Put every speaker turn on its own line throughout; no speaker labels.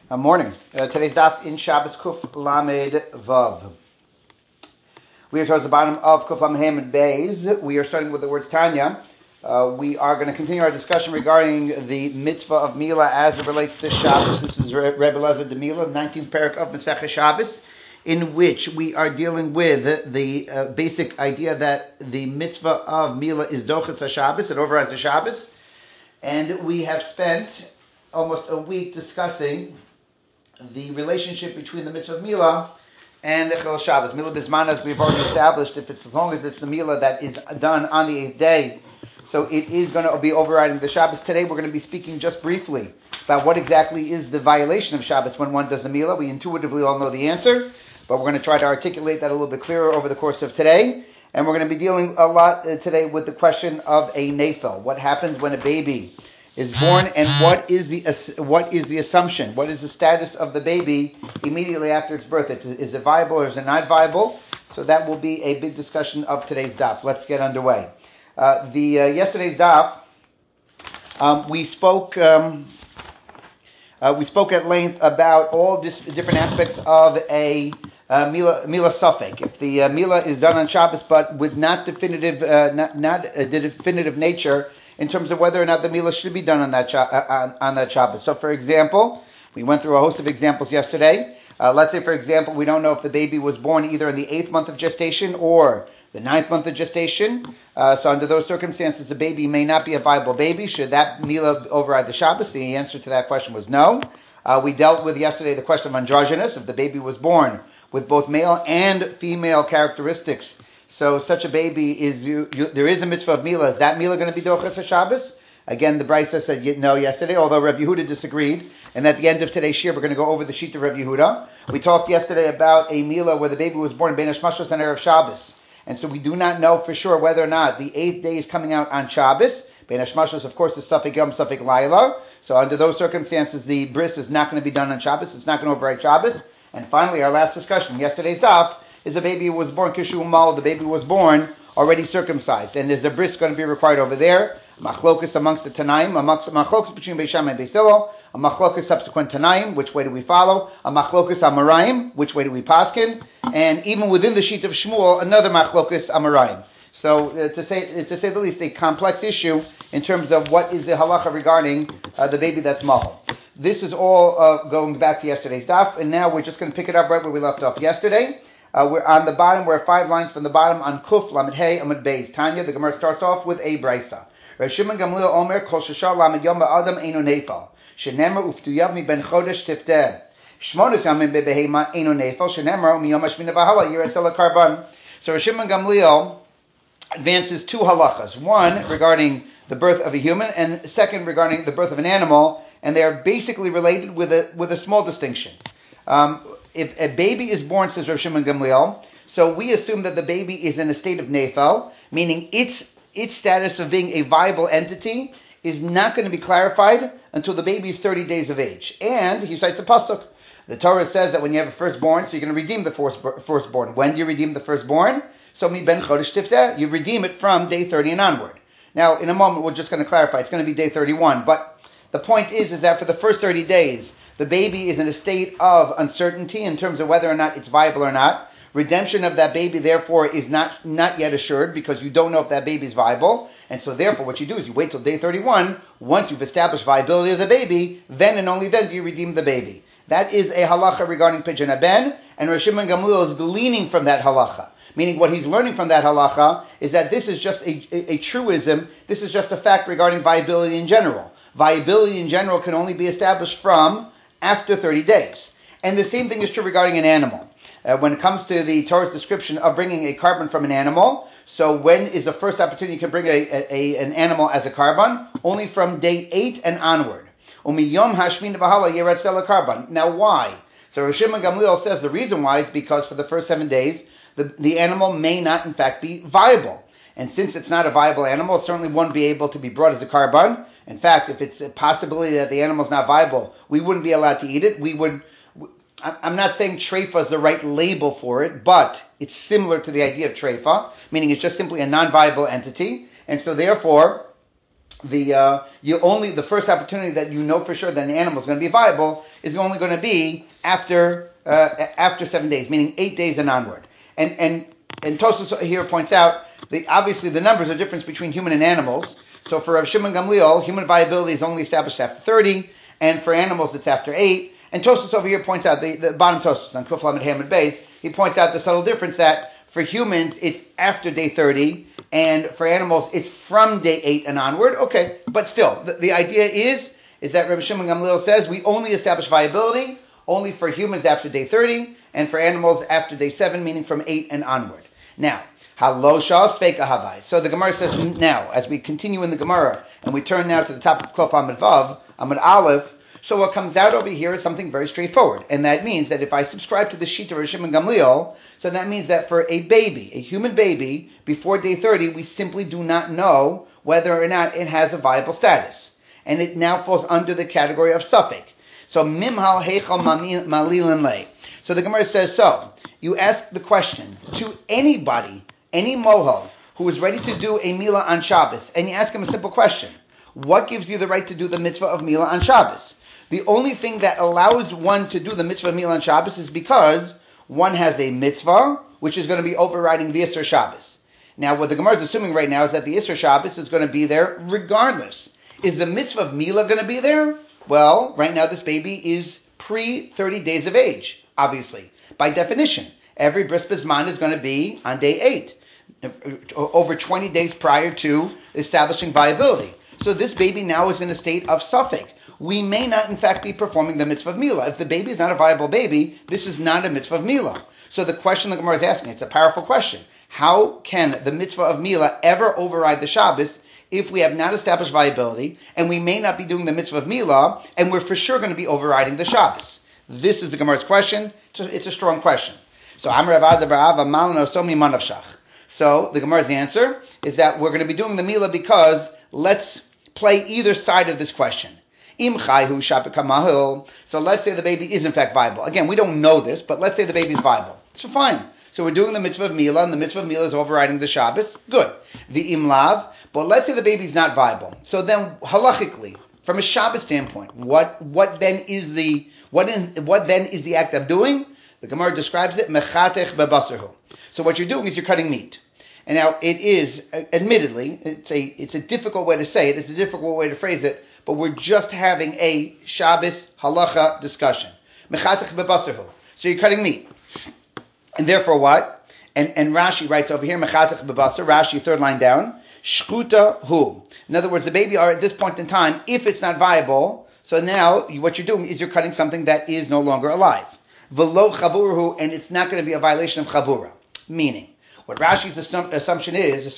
Morning. Today's daf in Shabbos Kuf Lamed Vav. We are towards the bottom of Kuf Lamed Hamed Beis. We are starting with the words Tanya. We are going to continue our discussion regarding the mitzvah of Mila as it relates to Shabbos. This is Rebbe Lezer de Mila, 19th parak of Masechah Shabbos, in which we are dealing with the basic idea that the mitzvah of Mila is Dochas HaShabbos, it overrides the Shabbos. And we have spent almost a week discussing the relationship between the mitzvah of Mila and the Chil Shabbos. Mila Bisman, as we've already established, as long as it's the Mila that is done on the 8th day, so it is going to be overriding the Shabbos. Today we're going to be speaking just briefly about what exactly is the violation of Shabbos when one does the Mila. We intuitively all know the answer, but we're going to try to articulate that a little bit clearer over the course of today. And we're going to be dealing a lot today with the question of a nefel. What happens when a baby is born, and what is the assumption? What is the status of the baby immediately after its birth? Is it viable or is it not viable? So that will be a big discussion of today's daf. Let's get underway. Yesterday's daf, we spoke at length about all different aspects of a Mila Safek. If the Mila is done on Shabbos, but with not the definitive nature in terms of whether or not the Mila should be done on that Shabbos. So, for example, we went through a host of examples yesterday. Let's say, for example, we don't know if the baby was born either in the 8th month of gestation or the 9th month of gestation. So under those circumstances, the baby may not be a viable baby. Should that Mila override the Shabbos? The answer to that question was no. We dealt with yesterday the question of androgynous, if the baby was born with both male and female characteristics. So such a baby there is a mitzvah of Mila. Is that Mila going to be Dochas HaShabbos? Again, the Brisa said no yesterday, although Rav Yehuda disagreed. And at the end of today's shir, we're going to go over the sheet of Rav Yehuda. We talked yesterday about a Mila where the baby was born Ben Hashmashos and Erev Shabbos. And so we do not know for sure whether or not the 8th day is coming out on Shabbos. Ben Hashmashos, of course, is Safek Yom, Safek Laila. So under those circumstances, the bris is not going to be done on Shabbos. It's not going to override Shabbos. And finally, our last discussion, yesterday's daf, is a baby who was born Kishu Mal. The baby was born already circumcised. And is the bris going to be required over there? Machlokus amongst the Tanaim, machlokus between Beis Shammai and Beis Hillel, a machlokus subsequent Tanaim, which way do we follow? A machlokus Amarayim, which way do we paskin? And even within the sheet of Shmuel, another machlokus Amarayim. So to say the least, a complex issue in terms of what is the halacha regarding the baby that's mahal. This is all going back to yesterday's daf, and now we're just going to pick it up right where we left off yesterday. We're on the bottom, we're 5 lines from the bottom on Kuf, Lamed Hey, Amud Beis. Tanya, the Gemara starts off with a brisa. Rav Shimon Gamliel Omer, Kol Sheshar Lamed Yom Ba'adam Eino Nefal. Shenemar Uftuyav Mi Ben Chodesh Tifteh. Shmonos Yamim Bebehema Eino Nefal. Shenemar Mi Yom Hashmina V'Hala Yiratzel HaKarban. So Rav Shimon Gamliel advances 2 halachas. One regarding the birth of a human, and second regarding the birth of an animal, and they are basically related with a small distinction. If a baby is born, says Rav Shimon Gamliel, so we assume that the baby is in a state of nefal, meaning its status of being a viable entity is not going to be clarified until the baby is 30 days of age. And he cites a pasuk. The Torah says that when you have a firstborn, so you're going to redeem the firstborn. When do you redeem the firstborn? So mi ben chodesh tifteh, you redeem it from day 30 and onward. Now, in a moment, we're just going to clarify. It's going to be day 31. But the point is that for the first 30 days, the baby is in a state of uncertainty in terms of whether or not it's viable or not. Redemption of that baby, therefore, is not yet assured because you don't know if that baby is viable. And so, therefore, what you do is you wait till day 31. Once you've established viability of the baby, then and only then do you redeem the baby. That is a halacha regarding Pidyon Ben, and Rav Shimon Gamliel is gleaning from that halacha. Meaning what he's learning from that halacha is that this is just a truism. This is just a fact regarding viability in general. Viability in general can only be established from after 30 days. And the same thing is true regarding an animal. When it comes to the Torah's description of bringing a carbon from an animal, so when is the first opportunity you can bring an animal as a carbon? Only from day 8 and onward. Umiyom hashmin v'hala yiratzel carbon. Now why? So Rav Shimon Gamliel says the reason why is because for the first 7 days, the animal may not in fact be viable. And since it's not a viable animal, it certainly won't be able to be brought as a carbon. In fact, if it's a possibility that the animal is not viable, we wouldn't be allowed to eat it. I'm not saying treifa is the right label for it, but it's similar to the idea of treifa, meaning it's just simply a non-viable entity. And so therefore, the first opportunity that you know for sure that an animal is going to be viable is only going to be after 7 days, meaning 8 days and onward. And Tosfos here points out obviously the numbers are different between human and animals. So for Rav Shimon Gamliel, human viability is only established after 30, and for animals it's after 8. And Tosfos over here points out the bottom Tosfos on Kuf Lamed Hamid Beis. He points out the subtle difference that for humans it's after day 30. And for animals, it's from day 8 and onward. Okay, but still, the idea is that Rabbi Shimon Gamliel says we only establish viability only for humans after day 30, and for animals after day 7, meaning from 8 and onward. Now, halosha sveika havai. So the Gemara says now, as we continue in the Gemara, and we turn now to the top of Klaf Amud Vav, Amud Aleph, so what comes out over here is something very straightforward. And that means that if I subscribe to the sheet of Rav Shimon Gamliel, so that means that for a baby, a human baby, before day 30, we simply do not know whether or not it has a viable status. And it now falls under the category of suffix. So mimhal heichal malilan lei. So the Gemara says, so you ask the question to anybody, any mohel, who is ready to do a milah on Shabbos, and you ask him a simple question. What gives you the right to do the mitzvah of milah on Shabbos? The only thing that allows one to do the mitzvah of milah on Shabbos is because one has a mitzvah, which is going to be overriding the Isser Shabbos. Now, what the Gemara is assuming right now is that the Isser Shabbos is going to be there regardless. Is the mitzvah of milah going to be there? Well, right now this baby is pre-30 days of age, obviously. By definition, every bris bisman is going to be on day 8, over 20 days prior to establishing viability. So this baby now is in a state of suffix. We may not, in fact, be performing the mitzvah of milah. If the baby is not a viable baby, this is not a mitzvah of milah. So the question the Gemara is asking, it's a powerful question. How can the mitzvah of milah ever override the Shabbos if we have not established viability, and we may not be doing the mitzvah of milah, and we're for sure going to be overriding the Shabbos? This is the Gemara's question. It's a strong question. So So the Gemara's answer is that we're going to be doing the milah because let's play either side of this question. So let's say the baby is in fact viable. Again, we don't know this, but let's say the baby is viable. So fine. So we're doing the mitzvah of milah, and the mitzvah of milah is overriding the Shabbos. Good. V'im lav. But let's say the baby is not viable. So then, halachically, from a Shabbos standpoint, what then is the act of doing? The Gemara describes it mechatech bebasarhu. So what you're doing is you're cutting meat. And now it is, admittedly, it's a difficult way to say it. It's a difficult way to phrase it. But we're just having a Shabbos halacha discussion. Mechatech bebasarhu. So you're cutting meat. And therefore what? And Rashi writes over here, mechatech bebasar, Rashi, third line down, shchuta hu. In other words, the baby are at this point in time, if it's not viable, so now what you're doing is you're cutting something that is no longer alive. V'lo chaburhu, and it's not going to be a violation of chabura. Meaning, what Rashi's assertion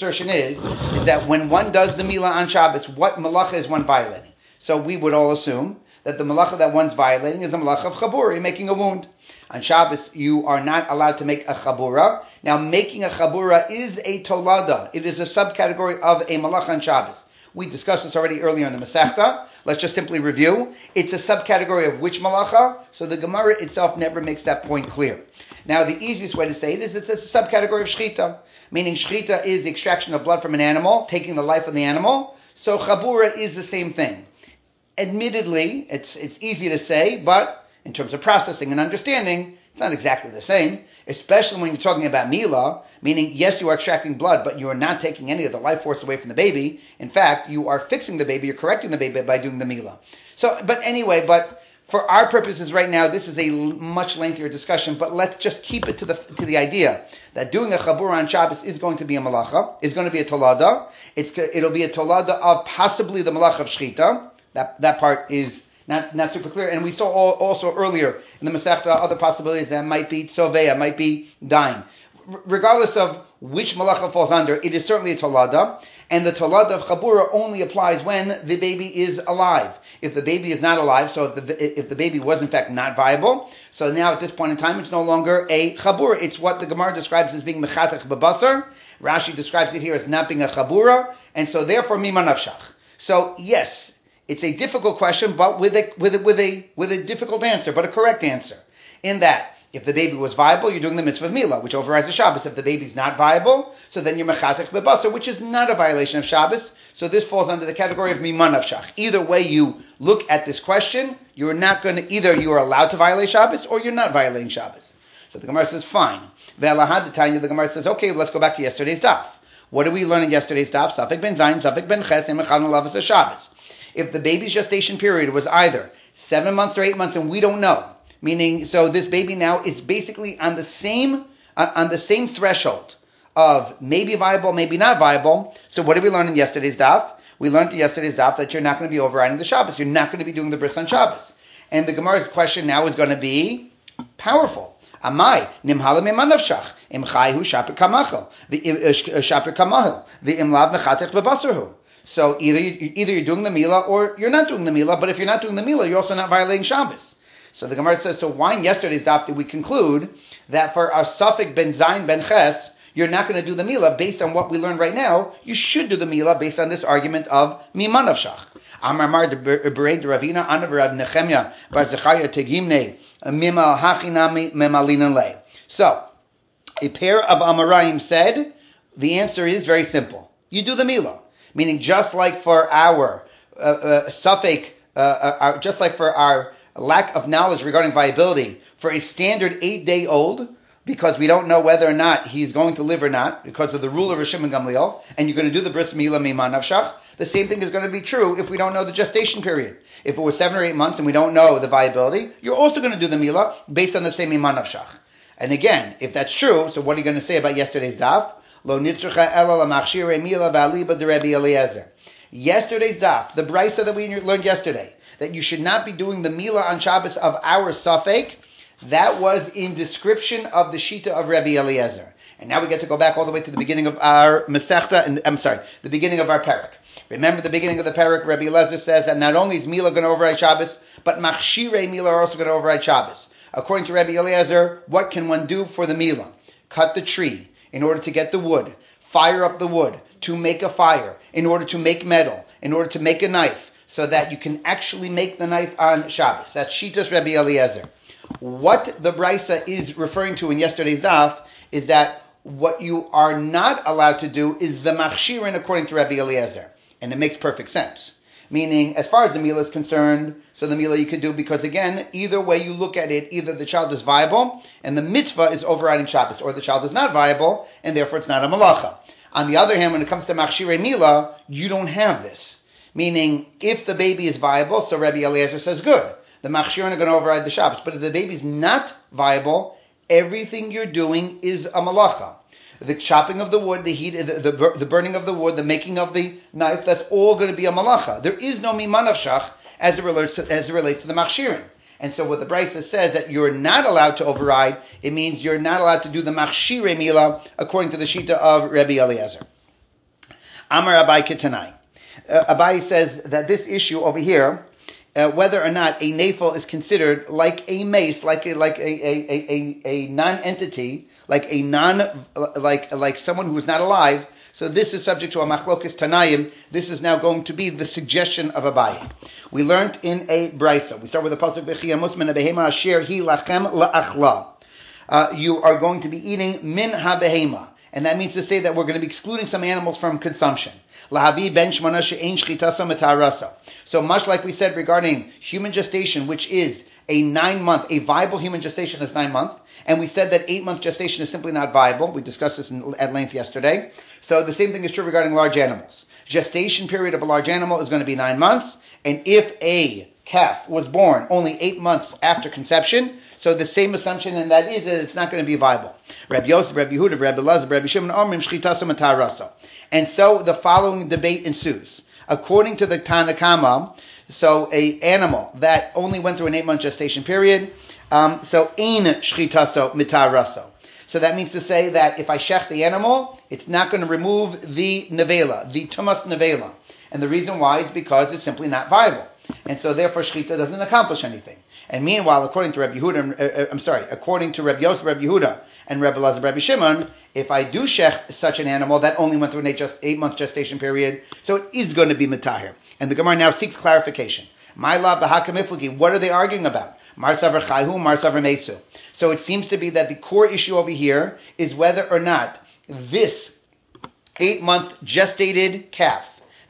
is that when one does the milah on Shabbos, what malacha is one violating? So we would all assume that the malacha that one's violating is the malacha of chabura, you're making a wound. On Shabbos, you are not allowed to make a chabura. Now, making a chabura is a tolada. It is a subcategory of a malacha on Shabbos. We discussed this already earlier in the Masechta. Let's just simply review. It's a subcategory of which malacha? So the Gemara itself never makes that point clear. Now, the easiest way to say it is it's a subcategory of shchita, meaning shchita is the extraction of blood from an animal, taking the life of the animal. So chabura is the same thing. Admittedly, it's easy to say, but in terms of processing and understanding, it's not exactly the same, especially when you're talking about milah, meaning, yes, you are extracting blood, but you are not taking any of the life force away from the baby. In fact, you are fixing the baby, you're correcting the baby by doing the milah. So, but for our purposes right now, this is a much lengthier discussion, but let's just keep it to the idea that doing a chabura on Shabbos is going to be a malacha, is going to be a tolada. It'll be a tolada of possibly the malacha of shchita. That part is not super clear. And we saw also earlier in the Masechta other possibilities that might be tzoveya, might be dying. Regardless of which malacha falls under, it is certainly a tolada. And the tolada of chabura only applies when the baby is alive. If the baby is not alive, so if the baby was in fact not viable, so now at this point in time it's no longer a chabura. It's what the Gemara describes as being mechatech bebasar. Rashi describes it here as not being a chabura, and so therefore mima nafshach. So yes, it's a difficult question, but with a difficult answer, but a correct answer. In that, if the baby was viable, you're doing the mitzvah of milah, which overrides the Shabbos. If the baby's not viable, so then you're mechatech bebasar, which is not a violation of Shabbos. So this falls under the category of Miman Nafshach. Either way you look at this question, you're not going to, either you are allowed to violate Shabbos or you're not violating Shabbos. So the Gemara says, fine. The Gemara says, okay, let's go back to yesterday's daf. What did we learn in yesterday's daf? Safek ben Zayin, Safek ben Ches, and Mechan Lavas Shabbos. If the baby's gestation period was either 7 months or 8 months, and we don't know, meaning, so this baby now is basically on the same threshold of maybe viable, maybe not viable. So what did we learn in yesterday's daf? We learned in yesterday's daf that you're not going to be overriding the Shabbos. You're not going to be doing the bris on Shabbos. And the Gemara's question now is going to be powerful. Amai nimhala mimanavshach imchayhu shaper kamachel shaper kamahel v'imlav mechatech bebasarhu. So either you're doing the milah or you're not doing the milah. But if you're not doing the milah, you're also not violating Shabbos. So the Gemara says, so why in yesterday's daf did we conclude that for our Safek ben Zayin ben Ches, you're not going to do the milah based on what we learned right now? You should do the milah based on this argument of mimanavshach. Amar Mar de Berei de Ravina Anav Rav Nechemya Bar Zechariah Tegimne Mimal Hachinami Memalina Le. So, a pair of Amoraim said, the answer is very simple. You do the milah. Meaning, just like for our just like for our lack of knowledge regarding viability, for a standard 8-day-old, because we don't know whether or not he's going to live or not, because of the rule of Rosh and Gamliel, and you're going to do the bris milah miman nafshach, the same thing is going to be true if we don't know the gestation period. If it was 7 or 8 months and we don't know the viability, you're also going to do the milah based on the same miman nafshach. And again, if that's true, so what are you going to say about yesterday's daf? Lo nitzrucha ela lamachshirei milah v'aliba de Rebbe Eliezer. Yesterday's daf, the brisa that we learned yesterday, that you should not be doing the milah on Shabbos of our safek, that was in description of the shita of Rebbe Eliezer. And now we get to go back all the way to the beginning of our Masechta, the beginning of our parak. Remember the beginning of the parak, Rebbe Eliezer says that not only is milah going to override Shabbos, but machshirei milah are also going to override Shabbos. According to Rebbe Eliezer, what can one do for the milah? Cut the tree in order to get the wood, fire up the wood to make a fire, in order to make metal, in order to make a knife, so that you can actually make the knife on Shabbos. That's Shitas Rebbe Eliezer. What the brisa is referring to in yesterday's daf is that what you are not allowed to do is the machshirin according to Rebbe Eliezer. And it makes perfect sense. Meaning, as far as the milah is concerned, so the milah you could do, because again, either way you look at it, either the child is viable and the mitzvah is overriding Shabbos, or the child is not viable and therefore it's not a malacha. On the other hand, when it comes to machshirei milah, you don't have this. Meaning, if the baby is viable, so Rebbe Eliezer says good, the machshirin are going to override the Shabbos. But if the baby is not viable, everything you're doing is a malacha. The chopping of the wood, the heat, the burning of the wood, the making of the knife, that's all going to be a malacha. There is no miman nafshach as it relates to the machshirin. And so what the brisa says that you're not allowed to override, it means you're not allowed to do the machshirei milah according to the shita of Rebbe Eliezer. Amar Abai Ketanai. Abai says that this issue over here, whether or not a nafel is considered like a mace, like a non-entity, like someone who is not alive. So this is subject to a machlokes tanayim. This is now going to be the suggestion of Abai. We learned in a brisa. We start with the pasuk b'chiyamus min habehema asher hi lachem la'achla. You are going to be eating min habehema, and that means to say that we're going to be excluding some animals from consumption. Lahavi ben shmona she'ein shchitasa metarasa. So much like we said regarding human gestation, which is a viable human gestation is 9 months, and we said that 8 month gestation is simply not viable. We discussed this at length yesterday. So the same thing is true regarding large animals. Gestation period of a large animal is going to be 9 months, and if a calf was born only 8 months after conception, so the same assumption, and that is that it's not going to be viable. Rabbi Yosef, Rabbi Yehuda, Rabbi Elazar, Rabbi Shimon Omrim shchitasa matarasa. And so the following debate ensues. According to the Tana Kama, so a animal that only went through an 8 month gestation period, so ein shchitaso mitaraso. So that means to say that if I shech the animal, it's not going to remove the nevela, the tumas nevela. And the reason why is because it's simply not viable. And so therefore shchita doesn't accomplish anything. And meanwhile, according to Rabbi Yehuda, according to Rabbi Yosef, Rabbi Yehuda, and Rabbi Elazar, Rabbi Shimon, if I do shech such an animal that only went through an 8 month gestation period, so it is going to be mitahir. And the Gemara now seeks clarification. My love, b'hakamiflagi, what are they arguing about? Mar savar chayhu, mar savar mesu. So it seems to be that the core issue over here is whether or not this 8 month gestated calf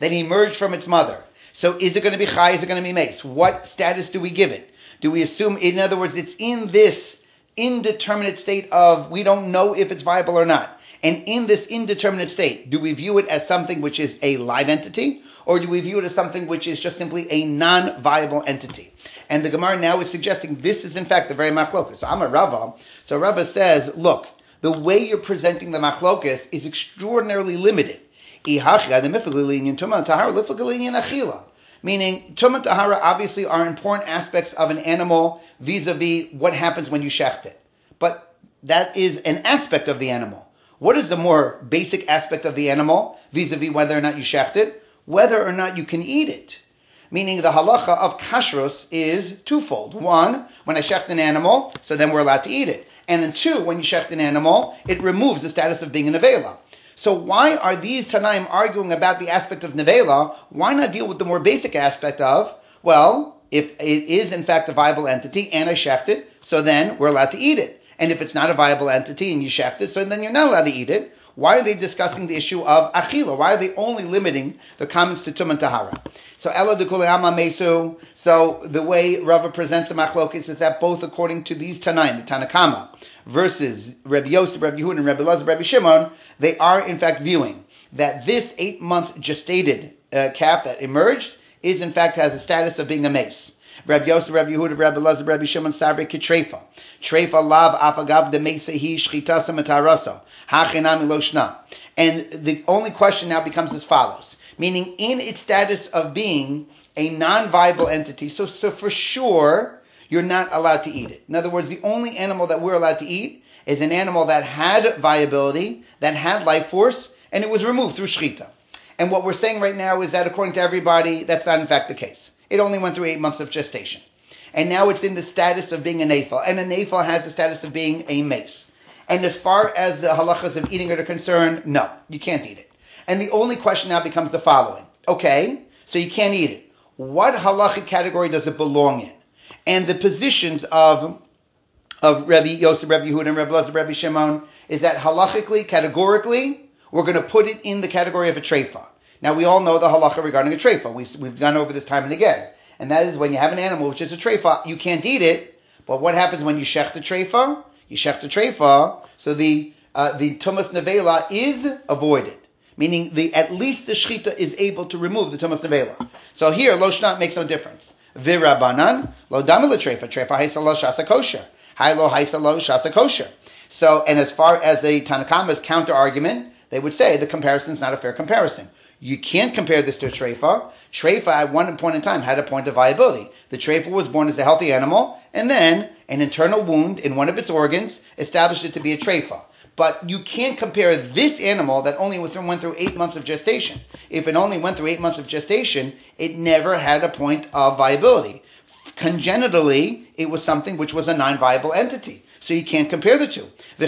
that emerged from its mother. So is it going to be chai? Is it going to be mace? What status do we give it? Do we assume, in other words, it's in this indeterminate state of we don't know if it's viable or not? And in this indeterminate state, do we view it as something which is a live entity, or do we view it as something which is just simply a non-viable entity? And the Gemara now is suggesting this is in fact the very machlokas. So I'm a Rava. So Rava says, look, the way you're presenting the machlokas is extraordinarily limited. Meaning, Tumah Tahara obviously are important aspects of an animal vis-a-vis what happens when you shecht it. But that is an aspect of the animal. What is the more basic aspect of the animal vis-a-vis whether or not you shecht it? Whether or not you can eat it. Meaning the halacha of kashrus is twofold. One, when I shecht an animal, so then we're allowed to eat it. And then two, when you shecht an animal, it removes the status of being a nevela. So why are these Tanaim arguing about the aspect of nevela? Why not deal with the more basic aspect of, well, if it is in fact a viable entity and I shecht it, so then we're allowed to eat it. And if it's not a viable entity and you shecht it, so then you're not allowed to eat it. Why are they discussing the issue of achila? Why are they only limiting the comments to tum and tahara? So ela de kuleyama mesu. So the way Rava presents the machlokes is that both according to these Tanaim, the Tanakama, versus Rabbi Yosef, Rabbi Yehuda, and Rabbi Elazar, Rabbi Shimon, they are in fact viewing that this 8-month gestated calf that emerged is in fact has a status of being a mace. Rabbi Yosef, Rabbi Yehuda, Rabbi Elazar, Rabbi Shimon, Sabre Kitrefa. Trefa lav afagav de mesehi shchitasa metarasa. Hachinami lo shna. And the only question now becomes as follows. Meaning in its status of being a non-viable entity, so for sure you're not allowed to eat it. In other words, the only animal that we're allowed to eat is an animal that had viability, that had life force, and it was removed through shchita. And what we're saying right now is that according to everybody, that's not in fact the case. It only went through 8 months of gestation. And now it's in the status of being a nafal. And a nafal has the status of being a mace. And as far as the halachas of eating it are concerned, no, you can't eat it. And the only question now becomes the following. Okay, so you can't eat it. What halachic category does it belong in? And the positions of Rabbi Yosef, Rabbi Yehuda, and Rabbi Elazar, Rabbi Shimon is that halachically, categorically, we're going to put it in the category of a treifa. Now, we all know the halacha regarding a treifa. We've gone over this time and again. And that is when you have an animal which is a treifa, you can't eat it. But what happens when you shech the treifa? You shech the treifa, so the tumas nevela is avoided. Meaning at least the shechita is able to remove the tumas nevela. So here, lo shnat makes no difference. Virabanan, lo damila treifa. Treifa haisa lo shasa kosher. Hai lo haisa lo shasa kosher. So, and as far as the Tanakama's counter argument, they would say the comparison is not a fair comparison. You can't compare this to a treifa. Treifa at one point in time had a point of viability. The treifa was born as a healthy animal, and then an internal wound in one of its organs established it to be a treifa. But you can't compare this animal that only went through 8 months of gestation. If it only went through 8 months of gestation, it never had a point of viability. Congenitally, it was something which was a non-viable entity. So you can't compare the two. The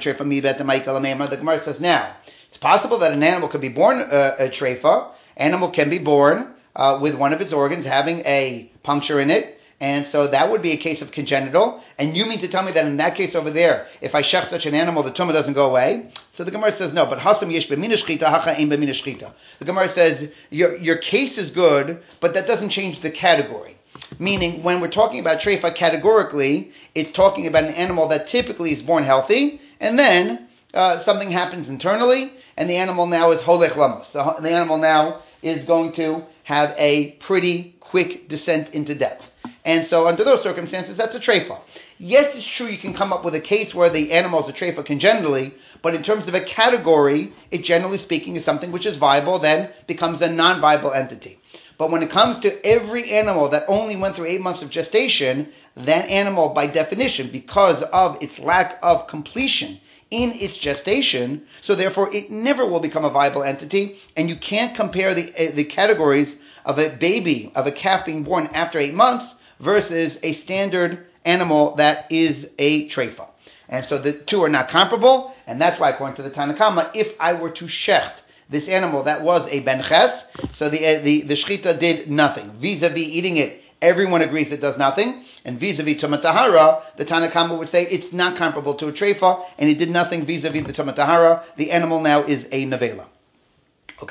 Gemara says now, it's possible that an animal could be born a treifa. Animal can be born with one of its organs having a puncture in it, and so that would be a case of congenital. And you mean to tell me that in that case over there, if I shech such an animal, the tumah doesn't go away? So the Gemara says no, but hasam yesh b'mina shchita, hacha ein b'mina shchita. The Gemara says your case is good, but that doesn't change the category. Meaning, when we're talking about treifa categorically, it's talking about an animal that typically is born healthy, and then something happens internally, and the animal now is holech lamos. So the animal now is going to have a pretty quick descent into death. And so under those circumstances, that's a treifa. Yes, it's true you can come up with a case where the animal is a treifa congenitally, but in terms of a category, it generally speaking is something which is viable, then becomes a non-viable entity. But when it comes to every animal that only went through 8 months of gestation, that animal by definition, because of its lack of completion in its gestation, so therefore it never will become a viable entity, and you can't compare the categories of a baby, of a calf being born after 8 months versus a standard animal that is a treifa. And so the two are not comparable, and that's why according to the Tanakama, if I were to shecht this animal that was a ben ches, so the shchita did nothing. Vis-a-vis eating it, everyone agrees it does nothing. And vis-a-vis Tumat Tahara, the Tanakama would say it's not comparable to a treifa, and it did nothing vis-a-vis the Tumat Tahara. The animal now is a nevela. Okay.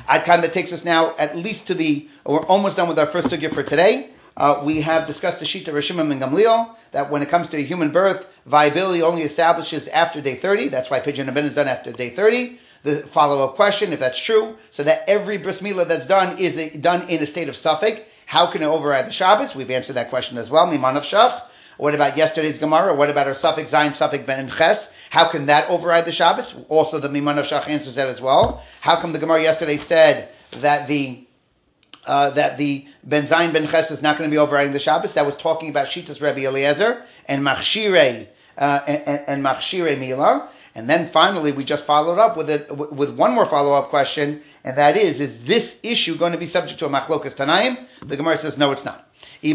Adkan, that takes us now at least we're almost done with our first sugya for today. We have discussed the Shita of Shimon ben Gamliel, that when it comes to a human birth, viability only establishes after day 30. That's why Pidyon Ben is done after day 30. The follow-up question, if that's true, so that every bris milah that's done is done in a state of suffix. How can it override the Shabbos? We've answered that question as well. Miman of Shach. What about yesterday's Gemara? What about our suffix Zayin, suffix Ben and Ches? How can that override the Shabbos? Also, the Miman of Shach answers that as well. How come the Gemara yesterday said that the Ben Zayin Ben Ches is not going to be overriding the Shabbos? That was talking about Shitas Rebbe Eliezer and Machshirei and Machshirei Milah. And then finally, we just followed up with one more follow-up question, and that is this issue going to be subject to a machlokas Tanaim? The Gemara says, no, it's not. We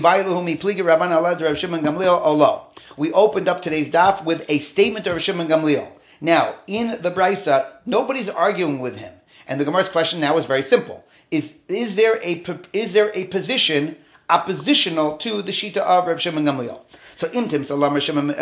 opened up today's daf with a statement of Rav Shimon Gamliel. Now, in the Brisa, nobody's arguing with him. And the Gemara's question now is very simple. Is there a position oppositional to the Shita of Rav Shimon Gamliel? So imtim salamar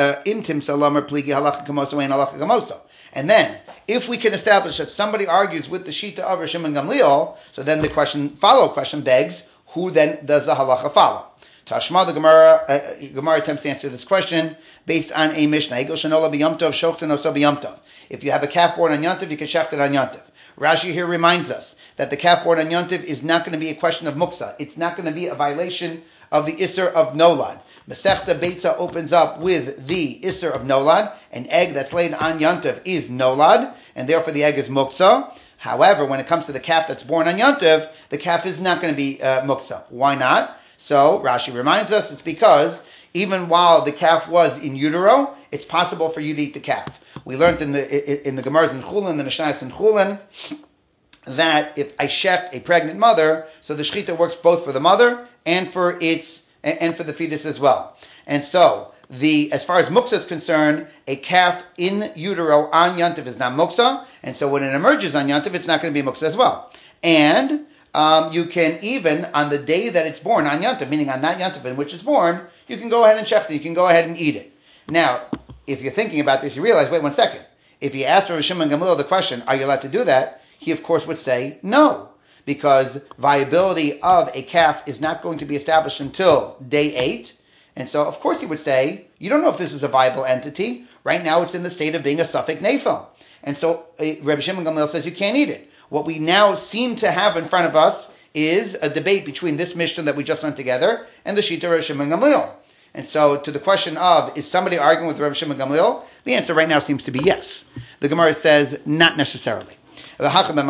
pligi halacha kamoso and halacha kamoso. And then, if we can establish that somebody argues with the Shita of Rav Shimon Gamliel, so then the follow-up question begs, who then does the halacha follow? Tashma, the Gemara attempts to answer this question based on a Mishnah. If you have a calf born on Yantiv, you can shecht it on Yantiv. Rashi here reminds us that the calf born on Yantiv is not going to be a question of muksa. It's not going to be a violation of the Isser of Nolad. Masechta Beitza opens up with the Isser of Nolad. An egg that's laid on Yantiv is Nolad, and therefore the egg is muksa. However, when it comes to the calf that's born on Yantiv, the calf is not going to be muksa. Why not? So Rashi reminds us it's because even while the calf was in utero, it's possible for you to eat the calf. We learned in the Gemaras in Chulin, the Mishnayos in Chulin, that if I shecht a pregnant mother, so the shechita works both for the mother and for the fetus as well. And so as far as muksa is concerned, a calf in utero on Yantiv is not muksa, and so when it emerges on Yantiv, it's not going to be muksa as well. And you can even, on the day that it's born on Yantiv, meaning on that Yantiv in which it's born, you can go ahead and shecht it, you can go ahead and eat it. Now, if you're thinking about this, you realize, wait 1 second. If you ask Rav Shimon Gamliel the question, are you allowed to do that? He, of course, would say no, because viability of a calf is not going to be established until day 8. And so, of course, he would say, you don't know if this is a viable entity. Right now, it's in the state of being a suffix nefel. And so, Rabbi Shimon Gamliel says you can't eat it. What we now seem to have in front of us is a debate between this Mishnah that we just learned together and the Shita of Rabbi Shimon Gamliel. And so, to the question of, is somebody arguing with Rabbi Shimon Gamliel? The answer right now seems to be yes. The Gemara says, not necessarily. The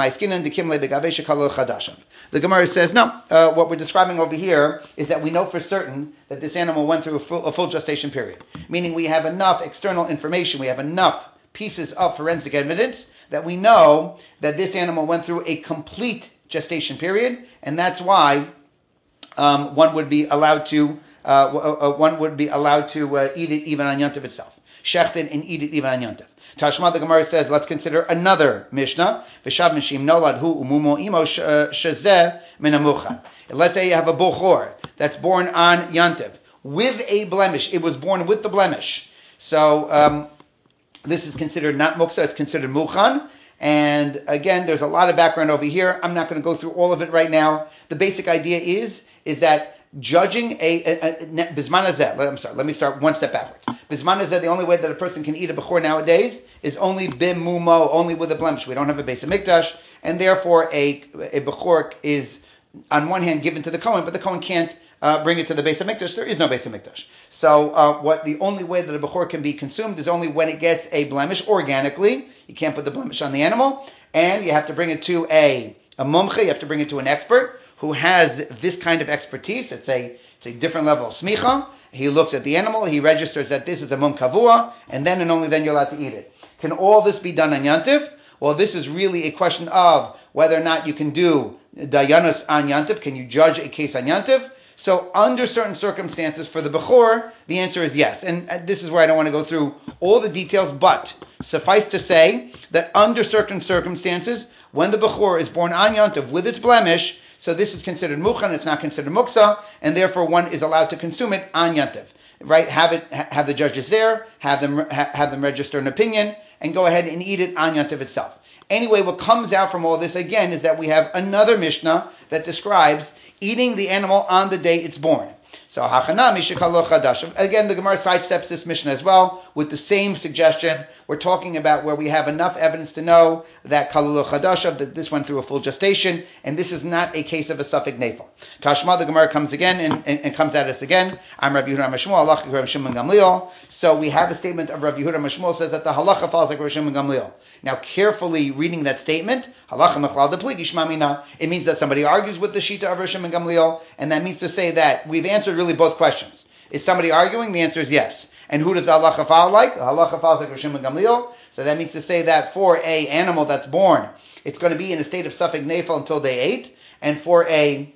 Gemara says, no, what we're describing over here is that we know for certain that this animal went through a full gestation period. Meaning we have enough external information, we have enough pieces of forensic evidence that we know that this animal went through a complete gestation period, and that's why one would be allowed to eat it even on Yantiv itself. Shecht it and eat it even on Yantiv. Tashma, the Gemara says, let's consider another Mishnah. V'shav mishim nolad hu umumo imo shezeh min hamuchan. Let's say you have a bochor that's born on Yantiv with a blemish. It was born with the blemish. So this is considered not muksa, it's considered muchan. And again, there's a lot of background over here. I'm not going to go through all of it right now. The basic idea is that judging Bisman hazeh, let me start one step backwards. Bisman hazeh, the only way that a person can eat a bechor nowadays is only bimumo, only with a blemish. We don't have a Beis Hamikdash, and therefore a bechor is on one hand given to the Kohen, but the Kohen can't bring it to the Beis Hamikdash. There is no Beis Hamikdash. So the only way that a bechor can be consumed is only when it gets a blemish organically. You can't put the blemish on the animal, and you have to bring it to a mumche, you have to bring it to an expert who has this kind of expertise. It's a different level of smicha. He looks at the animal, he registers that this is a mum kavua, and then and only then you're allowed to eat it. Can all this be done on Yantiv? Well, this is really a question of whether or not you can do dayanus on Yantiv. Can you judge a case on Yantiv? So under certain circumstances for the bechor, the answer is yes. And this is where I don't want to go through all the details, but suffice to say that under certain circumstances, when the bechor is born on Yantiv with its blemish, so this is considered muchan, it's not considered muksa, and therefore one is allowed to consume it on Yantiv. Right? Have the judges there, have them register an opinion, and go ahead and eat it on Yantiv itself. Anyway, what comes out from all this again is that we have another Mishnah that describes eating the animal on the day it's born. So Hachanami Shekalo Chadash. Again, the Gemara sidesteps this Mishnah as well with the same suggestion. We're talking about where we have enough evidence to know that Kalulu Chadashav, that this went through a full gestation, and this is not a case of a suffix nafel. Tashma, the Gemara comes again and comes at us again. I'm Rabbi Yehuda Mashmuel, halacha Rabbi Shimon Gamliel. So we have a statement of Rabbi Yehuda Mashmuel says that the halacha falls like Rabbi Shimon Gamliel. Now, carefully reading that statement, halacha mechlal depligi shmamina, it means that somebody argues with the shita of Rabbi Shimon Gamliel, and that means to say that we've answered really both questions. Is somebody arguing? The answer is yes. And who does the halacha follow like? The halacha follows like Rabbi Shimon Gamliel. So that means to say that for a animal that's born, it's going to be in a state of suffix nafel until day 8, and for a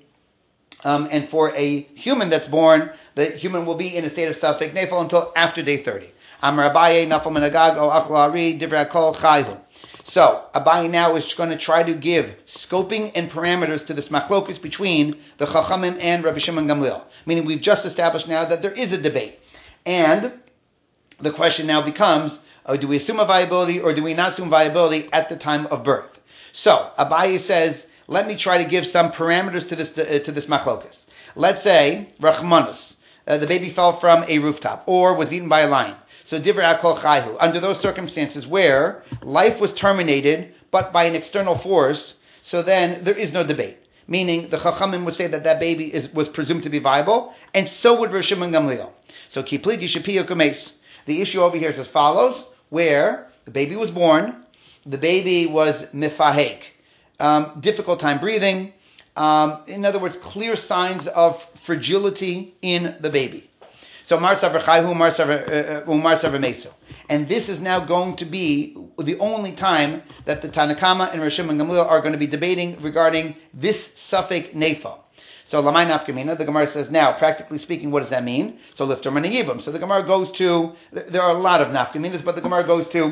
human that's born, the human will be in a state of suffix nafel until after day 30. Amar Abaye nafal menagag o achlo ari divrei kol chayhu. So Abaye now is going to try to give scoping and parameters to this machlokus between the Chachamim and Rabbi Shimon Gamliel. Meaning we've just established now that there is a debate, and the question now becomes: do we assume a viability or do we not assume viability at the time of birth? So Abaye says, let me try to give some parameters to this machlokus. Let's say Rachmanus, the baby fell from a rooftop or was eaten by a lion. So divrei kol chayhu. Under those circumstances where life was terminated but by an external force, so then there is no debate. Meaning the Chachamim would say that that baby was presumed to be viable, and so would Rav Shimon Gamliel. So kipligi shepiyo kames. The issue over here is as follows: where the baby was born, the baby was mifahek, difficult time breathing. In other words, clear signs of fragility in the baby. So Mar Savar Chayhu, Mar Savar Meso. And this is now going to be the only time that the Tanakama and Rav Shimon Gamliel are going to be debating regarding this suffix nefal. So Lamai Nafkamina, the Gemara says, now, practically speaking, what does that mean? So Lifter Manayibim. So the Gemara goes to, there are a lot of Nafkaminas, but the Gemara goes to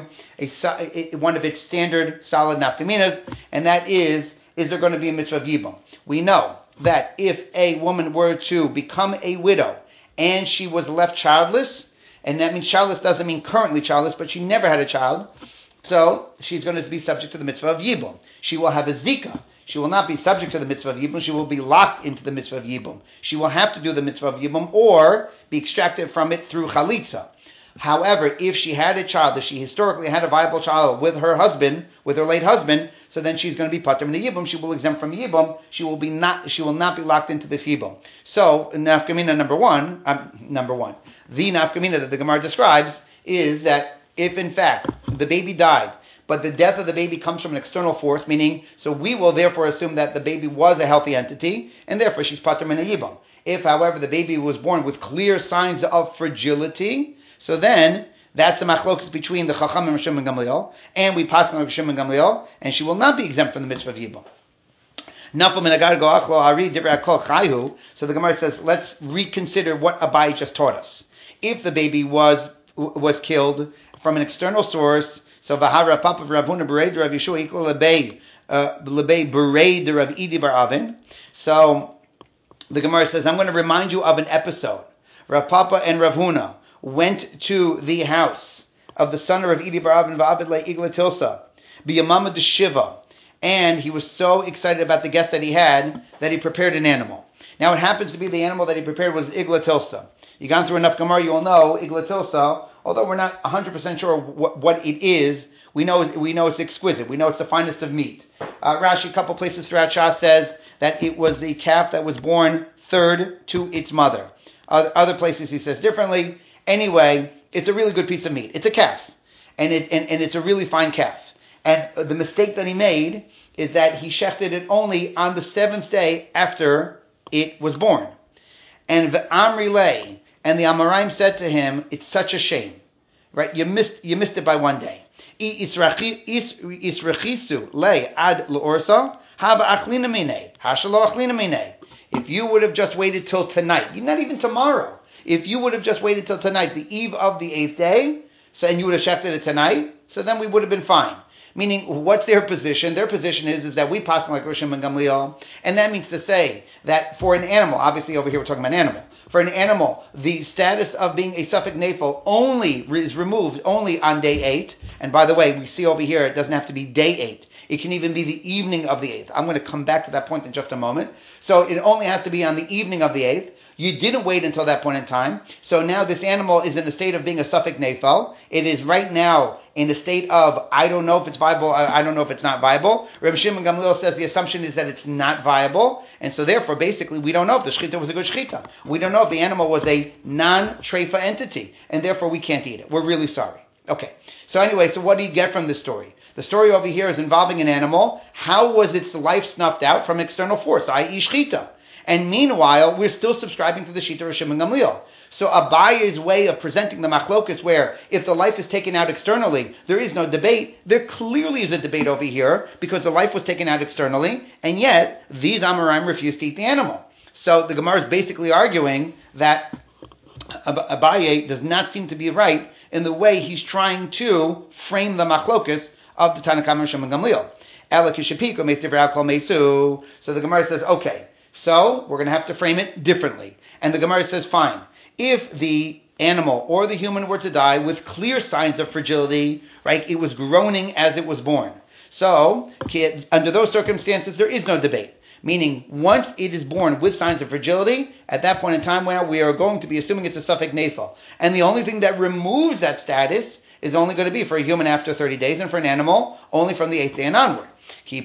one of its standard solid Nafkaminas, and that is there going to be a mitzvah of Yibum? We know that if a woman were to become a widow and she was left childless, and that means childless doesn't mean currently childless, but she never had a child, so she's going to be subject to the mitzvah of Yibum. She will have a zika. She will not be subject to the mitzvah of Yibum. She will be locked into the mitzvah of Yibum. She will have to do the mitzvah of Yibum or be extracted from it through chalitza. However, if she had a child, if she historically had a viable child with her husband, with her late husband, so then she's going to be patur min Yibum. She will exempt from Yibum. She will not be locked into this Yibum. So nafkamina number one, the nafkamina that the Gemara describes is that if in fact the baby died, but the death of the baby comes from an external force, meaning, so we will therefore assume that the baby was a healthy entity, and therefore she's patur min Yibum. If, however, the baby was born with clear signs of fragility, so then that's the machlokas between the Chacham and Rav Shimon Gamliel, and we pass on Rav Shimon Gamliel, and she will not be exempt from the mitzvah of Yibum. So the Gemara says, let's reconsider what Abaye just taught us. If the baby was killed from an external source, so Vahara Papa Rav Huna Bereid Rav Yeshua equal Lebei Bereid Rav Idi Bar Avin. So the Gemara says, I'm going to remind you of an episode. Rav Papa and Rav Huna went to the house of the son of Rav Idi Bar Avin Va'abed Le Igla Tilsa B'Yamama de Shiva, and he was so excited about the guest that he had that he prepared an animal. Now it happens to be the animal that he prepared was Igla Tilsa. You've gone through enough Gemara, you'll know Igla Tilsa. Although we're not 100% sure what it is, we know it's exquisite. We know it's the finest of meat. Rashi, a couple places throughout Shas, says that it was the calf that was born third to its mother. Other places he says differently. Anyway, it's a really good piece of meat. It's a calf, and it's a really fine calf. And the mistake that he made is that he shechted it only on the 7th day after it was born. And the Amri lay, and the Amoraim said to him, "It's such a shame, right? You missed it by one day. Isrechisu lay ad l'orsa haba achlina mine hashalo achlina mine. If you would have just waited till tonight, not even tomorrow. If you would have just waited till tonight, the eve of the 8th day, so and you would have shechted it tonight, so then we would have been fine." Meaning, what's their position? Their position is that we pass like Rosh and Gamliel, and that means to say that for an animal, obviously over here we're talking about an animal. For an animal, the status of being a suffix nafel only is removed only on day 8. And by the way, we see over here it doesn't have to be day 8. It can even be the evening of the 8th. I'm going to come back to that point in just a moment. So it only has to be on the evening of the 8th. You didn't wait until that point in time. So now this animal is in a state of being a suffix nefel. It is right now in a state of, I don't know if it's viable, I don't know if it's not viable. Reb Shimon Gamliel says the assumption is that it's not viable. And so therefore, basically, we don't know if the shechita was a good shechita. We don't know if the animal was a non-treifa entity. And therefore, we can't eat it. We're really sorry. Okay. So anyway, so what do you get from this story? The story over here is involving an animal. How was its life snuffed out from external force, i.e. shechita? And meanwhile, we're still subscribing to the Shita of Shimon Gamliel. So Abaye's way of presenting the machlokus, where if the life is taken out externally, there is no debate. There clearly is a debate over here because the life was taken out externally, and yet these Amoraim refused to eat the animal. So the Gemara is basically arguing that Abaye does not seem to be right in the way he's trying to frame the machlokus of the Tanakh and Shimon Gamliel. So the Gemara says, okay, so we're going to have to frame it differently. And the Gemara says, fine. If the animal or the human were to die with clear signs of fragility, right, it was groaning as it was born. So under those circumstances, there is no debate. Meaning, once it is born with signs of fragility, at that point in time, we are going to be assuming it's a suffix nefel. And the only thing that removes that status is only going to be for a human after 30 days, and for an animal, only from the 8th day and onward. The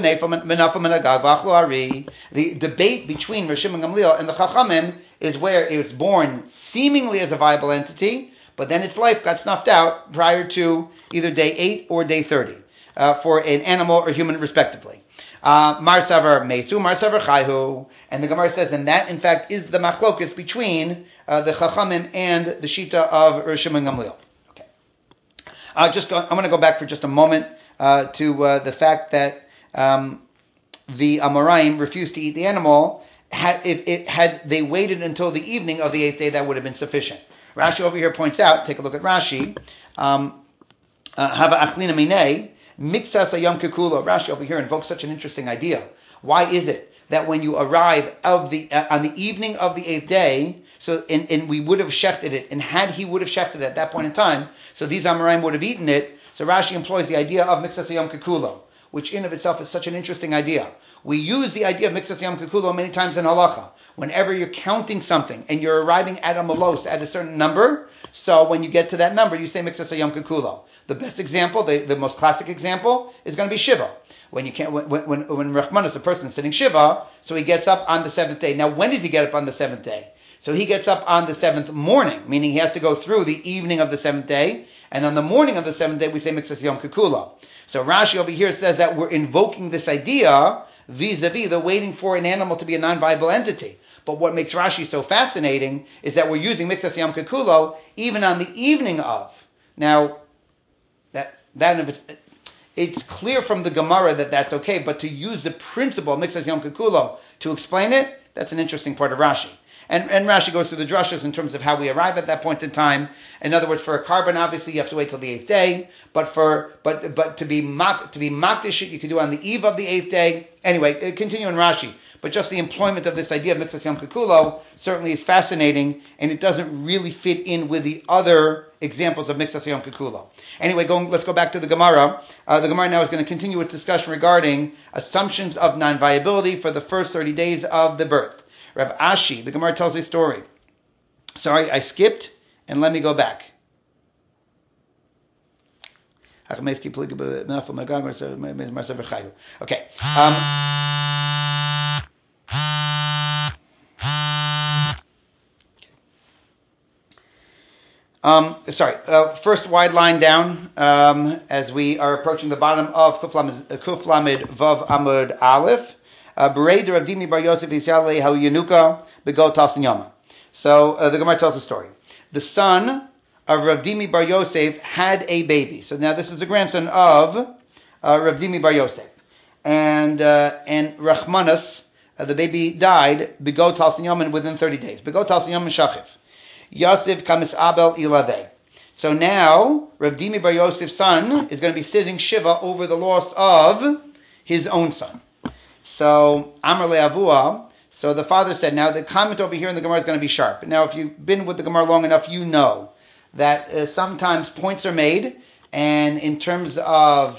debate between Rosh and Gamliel and the Chachamim is where it's born seemingly as a viable entity, but then its life got snuffed out prior to either day 8 or day 30 for an animal or human respectively. Mar Savar Mesu, Mar Savar Chayhu, and the Gemara says, and that in fact is the machlokus between the Chachamim and the Shita of Rosh and Gamliel. Okay, I'm going to go back for just a moment to the fact that the Amoraim refused to eat the animal. Had they waited until the evening of the 8th day, that would have been sufficient. Rashi over here points out, take a look at Rashi, Hava Achlina Minei, Mixas Ayam Kekula. Rashi over here invokes such an interesting idea. Why is it that when you arrive on the evening of the 8th day, so and we would have shechted it, and had he would have shechted it at that point in time, so these Amoraim would have eaten it. So Rashi employs the idea of Mixas Yom Kekulo, which in of itself is such an interesting idea. We use the idea of Mixas Yom Kekulo many times in halacha. Whenever you're counting something and you're arriving at a malos, at a certain number, so when you get to that number, you say Mixas Yom Kekulo. The best example, the most classic example, is going to be Shiva. When Rachman is a person sitting Shiva, so he gets up on the 7th day. Now, when does he get up on the 7th day? So he gets up on the 7th morning, meaning he has to go through the evening of the 7th day. And on the morning of the 7th day, we say Mixas Yom Kekulo. So Rashi over here says that we're invoking this idea vis-a-vis the waiting for an animal to be a non-viable entity. But what makes Rashi so fascinating is that we're using Mixas Yom Kekulo even on the evening of. Now, it's clear from the Gemara that that's okay, but to use the principle of Mixas Yom Kekulo to explain it, that's an interesting part of Rashi. And Rashi goes through the drushes in terms of how we arrive at that point in time. In other words, for a carbon, obviously you have to wait till the 8th day. But to be makdish, you can do on the eve of the 8th day. Anyway, continue in Rashi. But just the employment of this idea of Mixas Yom Kekulo certainly is fascinating, and it doesn't really fit in with the other examples of Mixas Yom Kekulo. Anyway, let's go back to the Gemara. The Gemara now is going to continue with discussion regarding assumptions of non-viability for the first 30 days of the birth. Rav Ashi, the Gemara tells a story. Sorry, I skipped, and let me go back. Okay. First wide line down, as we are approaching the bottom of Kuf Lamed Vav Amud Aleph. Berei de Rav Dimi Bar Yosef Yisyalei Hal Yenuka Bego Talsin Yama. So the Gemara tells a story. The son of Rav Dimi Bar Yosef had a baby. So now this is the grandson of Rav Dimi Bar Yosef, and Rachmanas, the baby died Bego Talsin Yama within 30 days. Bego Talsin Yama Shachif. Yosef Kamis Abel Ilaveh. So now Rav Dimi Bar Yosef's son is going to be sitting Shiva over the loss of his own son. So Amar Le'avua. So the father said, now the comment over here in the Gemara is going to be sharp. Now if you've been with the Gemara long enough, you know that sometimes points are made, and in terms of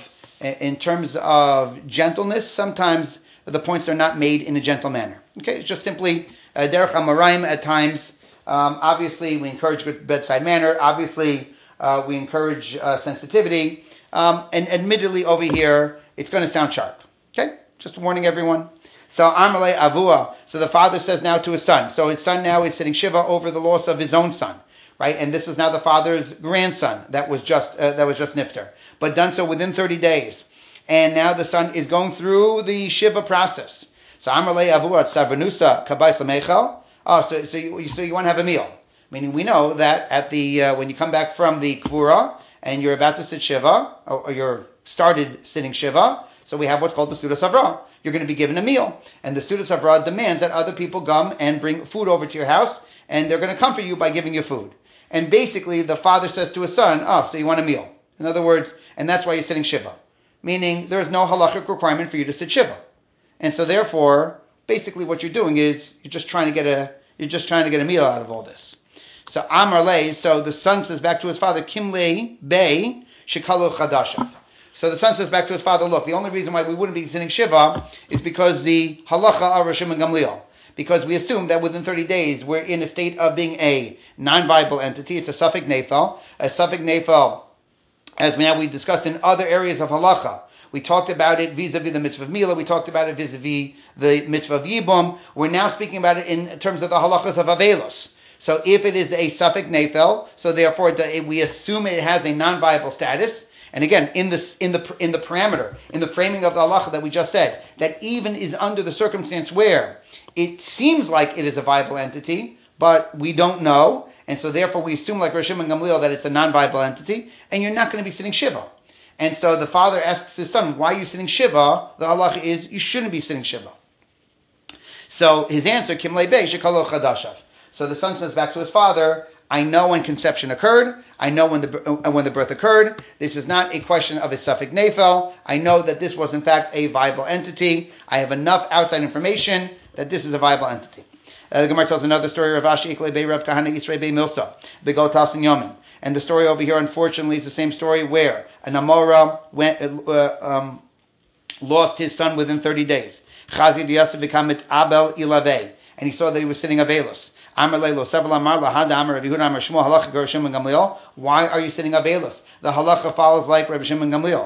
in terms of gentleness, sometimes the points are not made in a gentle manner. Okay, it's just simply derech hamarayim at times. Obviously, we encourage good bedside manner. Obviously, we encourage sensitivity. And admittedly, over here, it's going to sound sharp. Okay, just warning everyone. So Amalei Avua. So the father says now to his son. So his son now is sitting shiva over the loss of his own son, right? And this is now the father's grandson that was just nifter, but done so within 30 days. And now the son is going through the shiva process. So Amalei Avua Tsavenusa Kabais Lamechel. Oh, so you want to have a meal? Meaning we know that at the when you come back from the kvura and you're about to sit shiva or you're started sitting shiva. So we have what's called the Sudas Havra. You're going to be given a meal. And the Sudas Havra demands that other people come and bring food over to your house, and they're going to comfort you by giving you food. And basically, the father says to his son, oh, so you want a meal. In other words, and that's why you're sitting Shiva. Meaning, there is no halachic requirement for you to sit Shiva. And so therefore, basically what you're doing is, you're just trying to get a meal out of all this. So Amar Lei, so the son says back to his father, Kimlei Bey Shikalu Chadashav. So the son says back to his father, look, the only reason why we wouldn't be sitting Shiva is because the halacha of Rosh and Gamliel. Because we assume that within 30 days we're in a state of being a non-viable entity. It's a suffix nefel. A suffix nefel, as we discussed in other areas of halacha. We talked about it vis-a-vis the mitzvah of Mila. We talked about it vis-a-vis the mitzvah of Yibum. We're now speaking about it in terms of the halachas of Avelos. So if it is a suffix nefel, so therefore we assume it has a non-viable status. And again, in the parameter, in the framing of the halacha that we just said, that even is under the circumstance where it seems like it is a viable entity, but we don't know, and so therefore we assume like Rosh and Gamliel that it's a non-viable entity, and you're not going to be sitting Shiva. And so the father asks his son, why are you sitting Shiva? The halacha is, you shouldn't be sitting Shiva. So his answer, Kimlei Bey Shekalo Chadashav. So the son says back to his father, I know when conception occurred. I know when the birth occurred. This is not a question of a suffix nefel. I know that this was in fact a viable entity. I have enough outside information that this is a viable entity. The Gemara tells another story of Ashi Ikle Bey Rav Kahana Yisrei Bey Milsa Begotas and Yomin. And the story over here, unfortunately, is the same story where an Amora lost his son within 30 days. Chazi Diyasav Vikamet Abel Ilave, and he saw that he was sitting Avelus. Why are you sitting Avelus? The halacha follows like Rabbi Shimon Gamliel.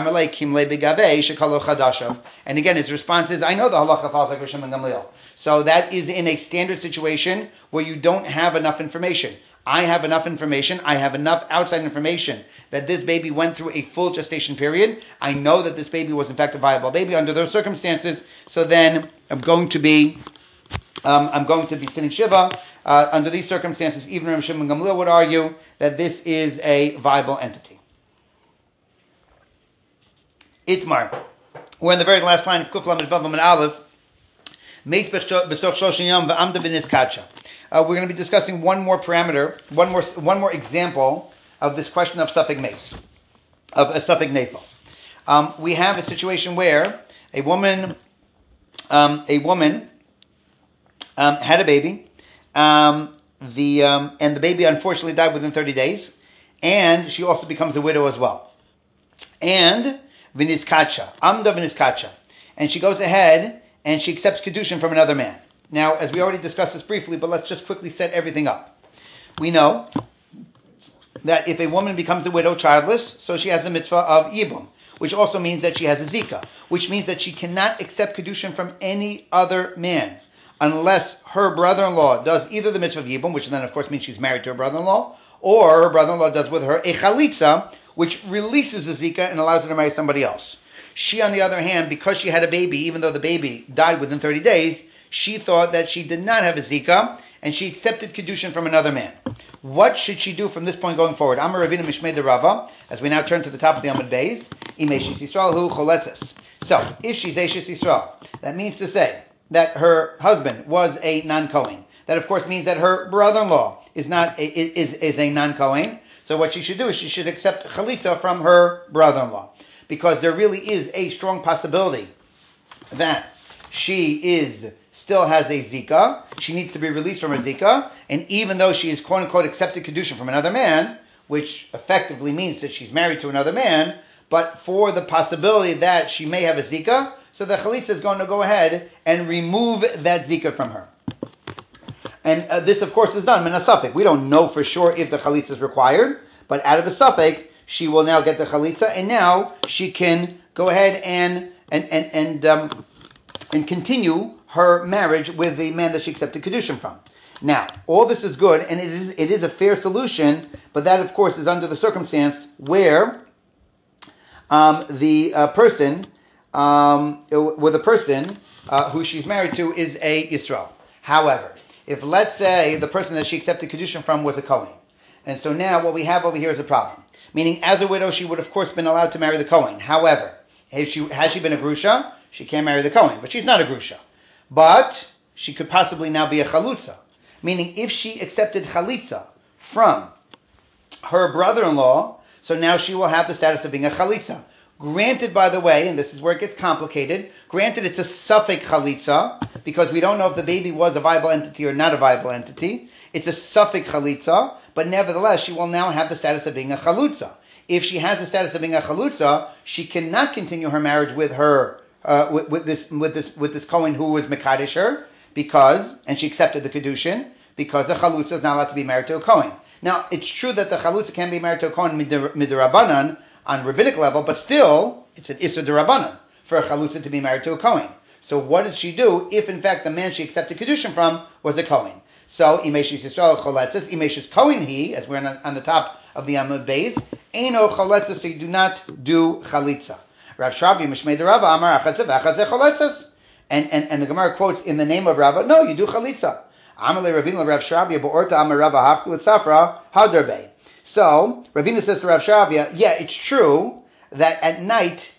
And again, his response is, I know the halacha follows like Rabbi Shimon Gamliel. So that is in a standard situation where you don't have enough information. I have enough information. I have enough outside information that this baby went through a full gestation period. I know that this baby was in fact a viable baby under those circumstances. So then I'm going to be sitting Shiva. Under these circumstances, even Rabbi Shimon Gamliel would argue that this is a viable entity. Itmar. We're in the very last line of Kuf Lamed Vav Amud Aleph. We're going to be discussing one more parameter, one more example of this question of suffix mace, of a suffix nefel. We have a situation where a woman had a baby, and the baby unfortunately died within 30 days, and she also becomes a widow as well. And v'niskacha, and she goes ahead and she accepts kedushin from another man. Now, as we already discussed this briefly, but let's just quickly set everything up. We know that if a woman becomes a widow childless, so she has the mitzvah of yibum, which also means that she has a zika, which means that she cannot accept kedushin from any other man unless her brother-in-law does either the mitzvah of yibum, which then of course means she's married to her brother-in-law, or her brother-in-law does with her a chalitza, which releases the zika and allows her to marry somebody else. She, on the other hand, because she had a baby, even though the baby died within 30 days, she thought that she did not have a zika, and she accepted kedushin from another man. What should she do from this point going forward? Amar Ravina Mishmei de Rava, as we now turn to the top of the Amud Beis, Imeshis Yisrael hu choletzes. So, if she's Eishes Yisrael, that means to say that her husband was a non-Kohen. That of course means that her brother-in-law is a non-Kohen. So what she should do is she should accept chalitza from her brother-in-law, because there really is a strong possibility that she still has a zika. She needs to be released from her zika, and even though she is quote unquote accepted kedushin from another man, which effectively means that she's married to another man, but for the possibility that she may have a zika, so the chalitza is going to go ahead and remove that zika from her. And this, of course, is done min hasafek. We don't know for sure if the chalitza is required, but out of a safek, she will now get the chalitza, and now she can go ahead and continue her marriage with the man that she accepted kedushin from. Now, all this is good, and it is a fair solution, but that, of course, is under the circumstance where the person who she's married to is a Yisrael. However, if let's say the person that she accepted kedushin from was a Kohen, and so now what we have over here is a problem. Meaning, as a widow, she would of course been allowed to marry the Kohen. However, had she been a grusha, she can't marry the Kohen, but she's not a grusha. But she could possibly now be a chalutza. Meaning, if she accepted chalitza from her brother-in-law, so now she will have the status of being a chalitza. Granted, by the way, and this is where it gets complicated, granted it's a suffix chalitza, because we don't know if the baby was a viable entity or not a viable entity. It's a suffix chalitza, but nevertheless, she will now have the status of being a chalutza. If she has the status of being a chalutza, she cannot continue her marriage with her with this Kohen who was mekadesh her, and she accepted the kedushin, because a chalutza is not allowed to be married to a Kohen. Now, it's true that the chalutza can be married to a Kohen midirabanan on rabbinic level, but still, it's an issa derabanan for a chalutza to be married to a Kohen. So what does she do if, in fact, the man she accepted kedushin from was a Kohen? So, imeshis Yisrael choletzes, imeshis Kohen he, as we're on the top of the Amud Beis, eino choletzes, so you do not do chalitza. Rav Shrabi mishmei de Rava amar achadze v'achadze choletzes. And the Gemara quotes, in the name of Rava, no, you do chalitza. Amalei Ravina Rav Shrabi bo'orta amar Rava hachtu etzafra hadarbe. So, Ravina says to Rav Shrabi, yeah, it's true that at night,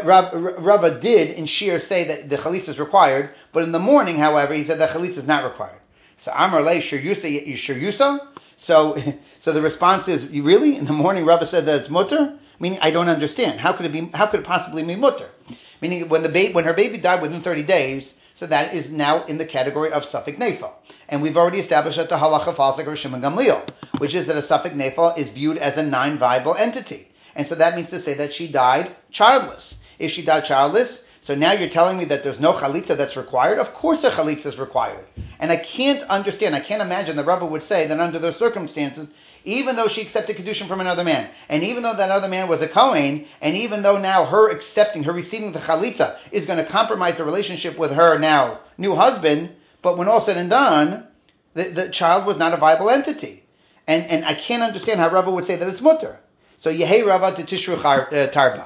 Rava did in Shir say that the chalitza is required, but in the morning, however, he said that chalitza is not required. So Amar Lei Shir Yusa. So the response is, you really? In the morning, Rava said that it's mutter? Meaning, I don't understand. How could it possibly be mutter? Meaning, when her baby died within 30 days, so that is now in the category of suffix nefel. And we've already established that the halacha falls like Rav Shimon Gamliel, which is that a suffix nefel is viewed as a non-viable entity. And so that means to say that she died childless. If she died childless, so now you're telling me that there's no chalitza that's required? Of course a chalitza is required. And I can't imagine that Rava would say that under those circumstances, even though she accepted kedushin from another man, and even though that other man was a Kohen, and even though now her receiving the chalitza is going to compromise the relationship with her now new husband, but when all said and done, the child was not a viable entity. And I can't understand how Rava would say that it's mutter. So Yehei Rava to Tishru Tarba.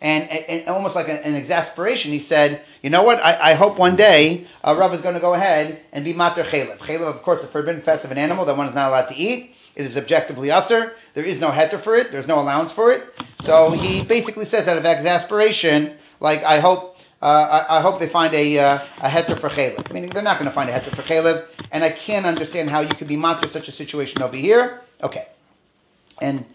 And almost like an exasperation, he said, you know what, I hope one day Rav is going to go ahead and be mater chelev. Chelev, of course, the forbidden fats of an animal that one is not allowed to eat. It is objectively usher. There is no heter for it. There's no allowance for it. So he basically says out of exasperation, like, I hope they find a heter for chelev. Meaning they're not going to find a heter for chelev, and I can't understand how you could be mater such a situation over here. Okay. And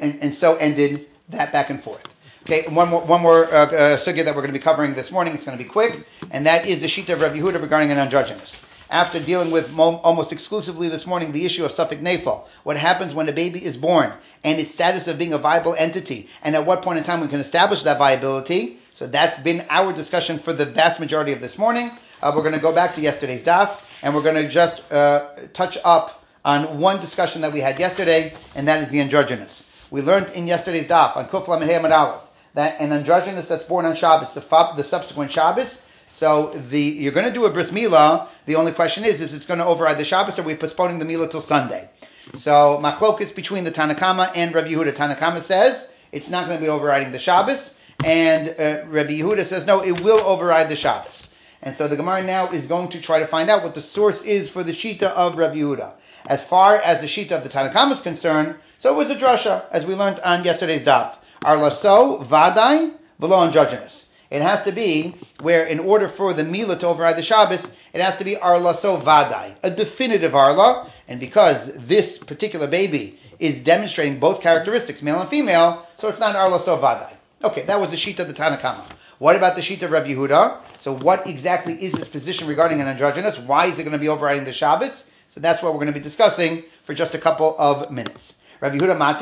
so ended that back and forth. Okay, one more sugya that we're going to be covering this morning. It's going to be quick, and that is the shita of Rav Yehuda regarding an androgynous. After dealing with almost exclusively this morning the issue of suffix nefel, what happens when a baby is born and its status of being a viable entity, and at what point in time we can establish that viability. So that's been our discussion for the vast majority of this morning. We're going to go back to yesterday's daf, and we're going to just touch up on one discussion that we had yesterday, and that is the androgynous. We learned in yesterday's daf on Kuf Lamed Hey Amud Aleph that an androgynous that's born on Shabbos, the subsequent Shabbos, so you're going to do a bris milah. The only question is it's going to override the Shabbos, or are we postponing the milah till Sunday? So machlokes between the Tanakama and Rabbi Yehuda. Tanakama says it's not going to be overriding the Shabbos, and Rabbi Yehuda says no, it will override the Shabbos. And so the Gemara now is going to try to find out what the source is for the shita of Rabbi Yehuda. As far as the shita of the Tanakama is concerned, so it was a drasha, as we learned on yesterday's daf. Arlaso vadai v'lo androgynous. It has to be where, in order for the milah to override the Shabbos, it has to be arlaso vadai, a definitive arla. And because this particular baby is demonstrating both characteristics, male and female, so it's not arlaso vadai. Okay, that was the shita of the Tanakama. What about the shita of Rabbi Yehuda? So what exactly is his position regarding an androgynous? Why is it going to be overriding the Shabbos? So that's what we're going to be discussing for just a couple of minutes. Rabbi Yehuda Matir,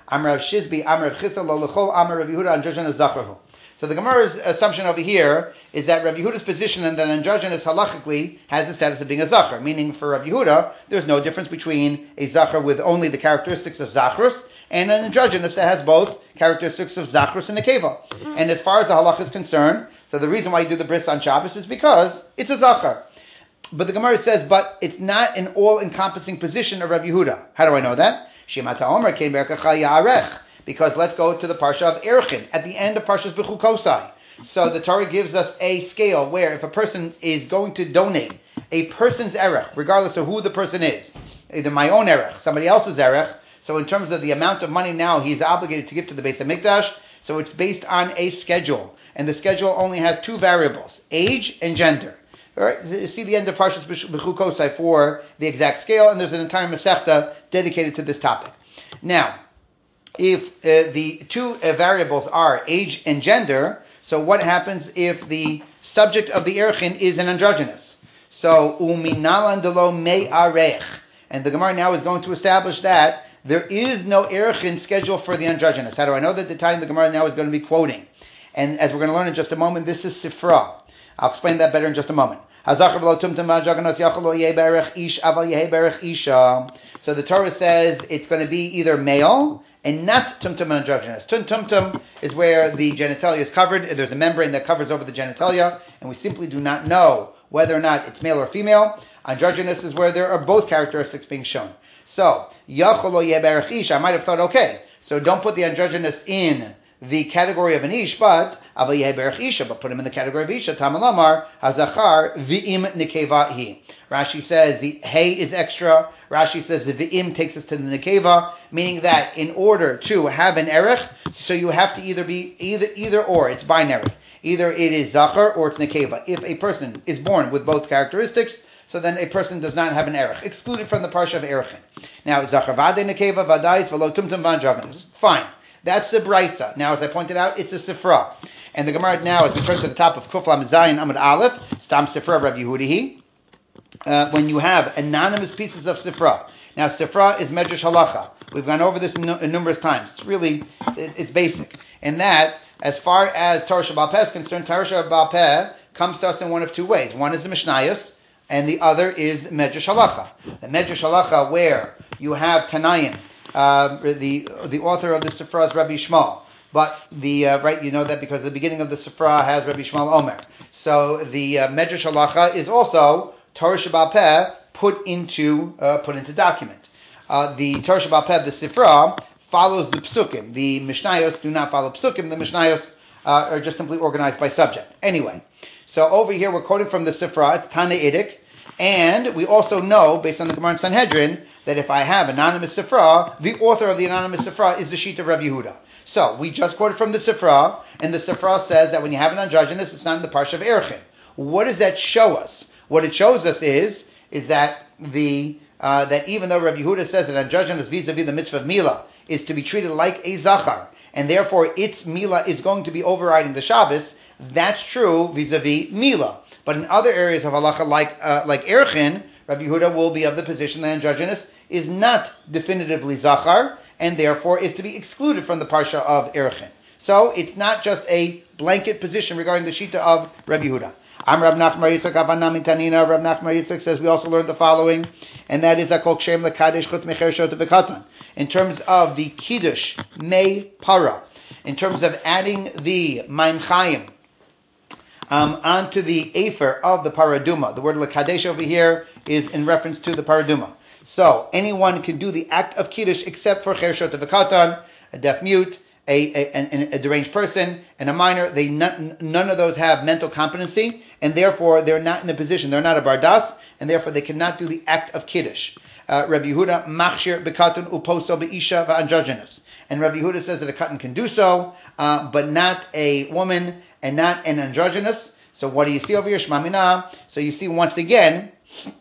Amar Rav Shizbi, Amar Rav Chisda, Lo L'chol Amar Rav Yehuda Androgynous Zacharu. So the Gemara's assumption over here is that Rav Yehuda's position and that androgynous halachically has the status of being a zachar, meaning for Rav Yehuda, there's no difference between a zachar with only the characteristics of zachrus and an androgynous that has both characteristics of zachrus and nekeva. And as far as the halach is concerned, so the reason why you do the bris on Shabbos is because it's a zachar. But the Gemara says, but it's not an all-encompassing position of Rav Yehuda. How do I know that? Shemata Omer came Yarech. Because let's go to the Parsha of Erchin, at the end of Parshas Bechukosai. So the Torah gives us a scale where if a person is going to donate a person's erech, regardless of who the person is, either my own erech, somebody else's erech, so in terms of the amount of money now he's obligated to give to the Beis HaMikdash, so it's based on a schedule. And the schedule only has two variables, age and gender. All right, see the end of Parshas Bechukosai for the exact scale, and there's an entire Masechta dedicated to this topic. Now, if the two variables are age and gender, so what happens if the subject of the erchin is an androgynous? So, uminalan delo me'arech. And the Gemara now is going to establish that there is no erchin schedule for the androgynous. How do I know that? The time the Gemara now is going to be quoting. And as we're going to learn in just a moment, this is Sifra. I'll explain that better in just a moment. So the Torah says it's going to be either male and not tumtum androgynous. Tumtum is where the genitalia is covered. There's a membrane that covers over the genitalia, and we simply do not know whether or not it's male or female. Androgynous is where there are both characteristics being shown. So, yachol yeh berech ish, I might have thought, okay, so don't put the androgynous in the category of an ish, but aval yeh berech isha, but put him in the category of isha. Tamalamar hazachar v'im nekeva hi. Rashi says the hey is extra. Rashi says the v'im takes us to the nekeva, meaning that in order to have an erech, so you have to either be either or. It's binary. Either it is zachar or it's nekeva. If a person is born with both characteristics, so then a person does not have an erech, excluded from the parsha of erechin. Now zachar vade nekeva vadais v'lo tumtum v'androgynous. Fine. That's the Brisa. Now, as I pointed out, it's a Sifra. And the Gemara now, as we turn to the top of Kuf Lam Zayin Amud Aleph, Stam Sifra Rav Yehudihi, when you have anonymous pieces of Sifra. Now, Sifra is Medrash Halacha. We've gone over this numerous times. It's basic. And that, as far as Torah Sheba'al Peh is concerned, Torah Sheba'al Peh comes to us in one of two ways. One is the Mishnayos, and the other is Medrash Halacha. The Medrash Halacha, where you have Tanayim, the author of the Sifra is Rabbi Shmuel, but right, you know that because the beginning of the Sifra has Rabbi Shmuel Omer. So the Medrash Halacha is also Torah Sheba'al Peh put into document. The Torah Sheba'al Peh, the Sifra, follows the Psukim. The Mishnayos do not follow Psukim. The Mishnayos are just simply organized by subject. Anyway, so over here we're quoting from the Sifra. It's Tanaitic. And we also know, based on the Gemara in Sanhedrin, that if I have anonymous Sifra, the author of the anonymous Sifra is the Sheet of Rabbi Yehuda. So, we just quoted from the Sifra, and the Sifra says that when you have an androgynous, it's not in the Parsha of Erchin. What does that show us? What it shows us is that that even though Rabbi Yehuda says that androgynous vis-a-vis the mitzvah of Mila is to be treated like a Zachar, and therefore its Mila is going to be overriding the Shabbos, that's true vis-a-vis Mila. But in other areas of halacha, like Erchin, Rabbi Yehuda will be of the position that androgynous is not definitively zachar, and therefore is to be excluded from the parsha of Erchin. So it's not just a blanket position regarding the shita of Rabbi Yehuda. Am Rav Nachman Yitzchak Avanam Tanina. Rav Nachman Yitzchak says we also learned the following, and that is Akol Kshem Lekadesh Chut Mecher Shot V'Katan. In terms of the Kiddush Mei Para, in terms of adding the Maim Chayim onto the Afer of the Paraduma. The word Lekadesh over here is in reference to the Paraduma. So, anyone can do the act of Kiddush except for Chershot V'Katan, a deaf mute, a deranged person, and a minor. None of those have mental competency, and therefore they're not in a position, they're not a bardas, and therefore they cannot do the act of Kiddush. Rabbi Yehuda, Machshir B'Katan Uposo B'Isha V'Androgynous. And Rabbi Yehuda says that a katan can do so, but not a woman, and not an androgynous. So what do you see over here? Shema Mina. So you see once again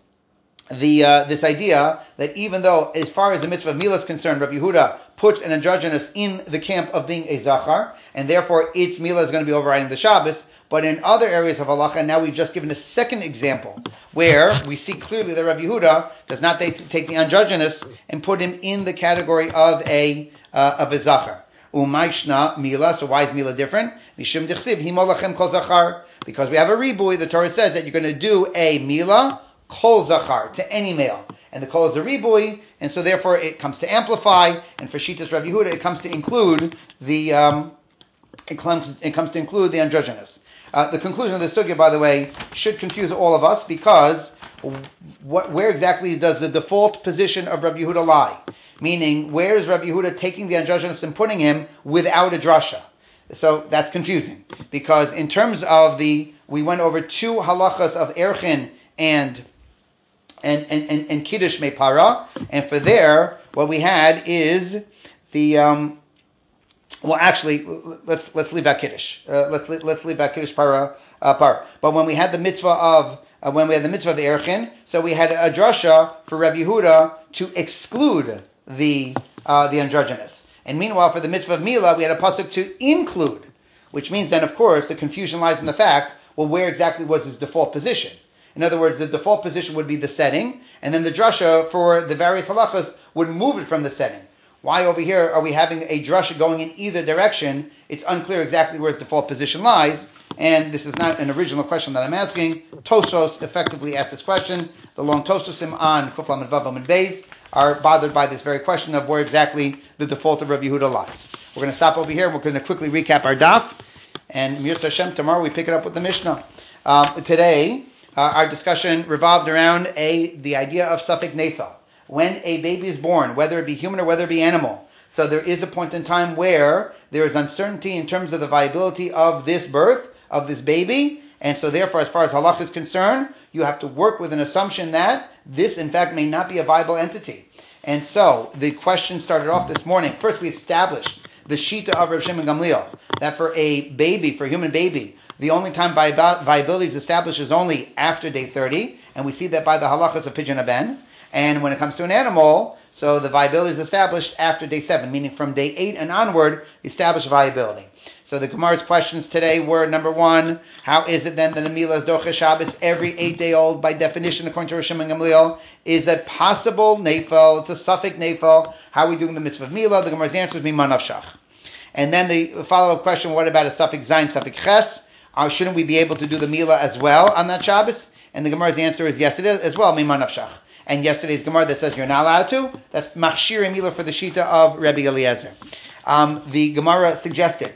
this idea that even though, as far as the mitzvah of Mila is concerned, Rabbi Yehuda puts an androgynous in the camp of being a zachar, and therefore its Mila is going to be overriding the Shabbos. But in other areas of halacha, now we've just given a second example where we see clearly that Rabbi Yehuda does not take the androgynous and put him in the category of a of a zachar. Umayshna mila. So why is mila different? Mishum dichsiv himolachem kol zachar. Because we have a ribui. The Torah says that you're going to do a mila kol zachar to any male, and the kol is a ribui, and so therefore it comes to amplify. And for Shitas Rav Yehuda, it comes to include the androgynous. The conclusion of the sugya, by the way, should confuse all of us, because where exactly does the default position of Rabbi Yehuda lie? Meaning, where is Rabbi Yehuda taking the androgynous and putting him without a drasha? So that's confusing, because in terms of we went over two halachas of erchin and kiddush me'para, and for there, what we had is the well, actually, let's leave out kiddush. Let's leave out kiddush para. But when we had the mitzvah of erchin, so we had a drasha for Rabbi Yehuda to exclude the androgynous, and meanwhile for the mitzvah of mila we had a pasuk to include, which means then of course the confusion lies in the fact, well, where exactly was his default position? In other words, the default position would be the setting, and then the drasha for the various halachas would move it from the setting. Why over here are we having a drasha going in either direction? It's unclear exactly where its default position lies, and this is not an original question that I'm asking. Tosos effectively asked this question. The long Tososim on Kuf Lamed Vav Amud Beis are bothered by this very question of where exactly the default of Rabbi Yehuda lies. We're going to stop over here, and we're going to quickly recap our daf, and Mir Hashem, tomorrow we pick it up with the Mishnah. Today, our discussion revolved around the idea of Safek Nefel. When a baby is born, whether it be human or whether it be animal, so there is a point in time where there is uncertainty in terms of the viability of this birth, of this baby, and so therefore, as far as halach is concerned, you have to work with an assumption that this, in fact, may not be a viable entity. And so, the question started off this morning. First, we established the shita of Reb Shimon Gamliel, that for a baby, for a human baby, the only time viability is established is only after day 30, and we see that by the halachas of Pidyon Haben. And when it comes to an animal, so the viability is established after day 7, meaning from day 8 and onward, establish viability. So the Gemara's questions today were, number 1, how is it then that a Mila is Doche Shabbos every 8-day-old, by definition, according to Rosh Hashanah Gamliel, is a possible Nefel, it's a Safek Nefel? How are we doing the mitzvah of Mila? The Gemara's answer is Miman Nafshach. And then the follow-up question, what about a Safek Zayin, Safek Ches? Shouldn't we be able to do the Mila as well on that Shabbos? And the Gemara's answer is yes, it is as well, Miman Nafshach. And yesterday's Gemara that says you're not allowed to, that's Machshir Mila for the Shita of Rabbi Eliezer. The Gemara suggested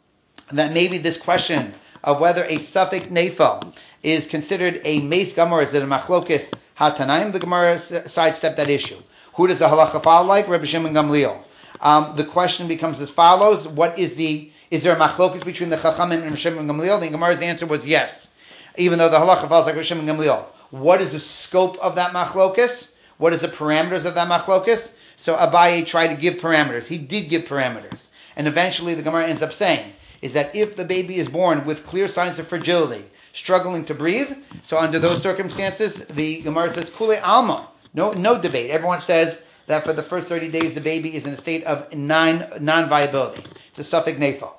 that maybe this question of whether a Safek Nefel is considered a Meis Gamor, is it a Machlokis HaTanaim? The Gemara sidestepped that issue. Who does the halacha follow like? Rabbi Shimon Gamliel. The question becomes as follows: is there a Machlokis between the Chachamim and Rabbi Shimon Gamliel? The Gemara's answer was yes, even though the halacha follows like Rabbi Shimon Gamliel. What is the scope of that machlokus? What is the parameters of that machlokus? So Abaye tried to give parameters. He did give parameters. And eventually the Gemara ends up saying is that if the baby is born with clear signs of fragility, struggling to breathe, so under those circumstances, the Gemara says, Kule Alma. No debate. Everyone says that for the first 30 days the baby is in a state of non-viability. It's a Safek Nefel.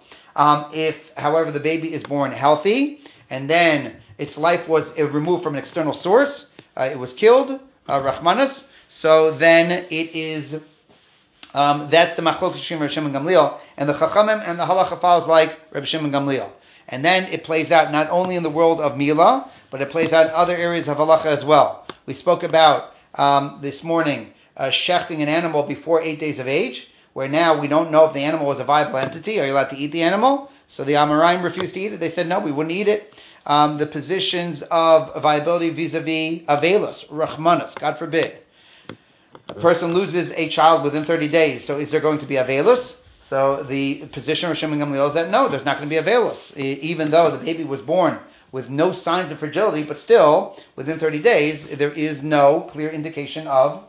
If, however, the baby is born healthy, and then its life was removed from an external source, it was killed, Rachmanas, so then it is, that's the Machlokes between Rabbi Shimon Gamliel, and the Chachamim and the Halacha follows like Rabbi Shimon Gamliel. And then it plays out not only in the world of Mila, but it plays out in other areas of Halacha as well. We spoke about this morning shechting an animal before 8 days of age, where now we don't know if the animal was a viable entity. Are you allowed to eat the animal? So the Amoraim refused to eat it. They said, no, we wouldn't eat it. The positions of viability vis-a-vis Avelos, Rachmanas, God forbid. A person loses a child within 30 days, so is there going to be Avelos? So the position of Shimon Gamliel is that no, there's not going to be Avelos. Even though the baby was born with no signs of fragility, but still, within 30 days, there is no clear indication of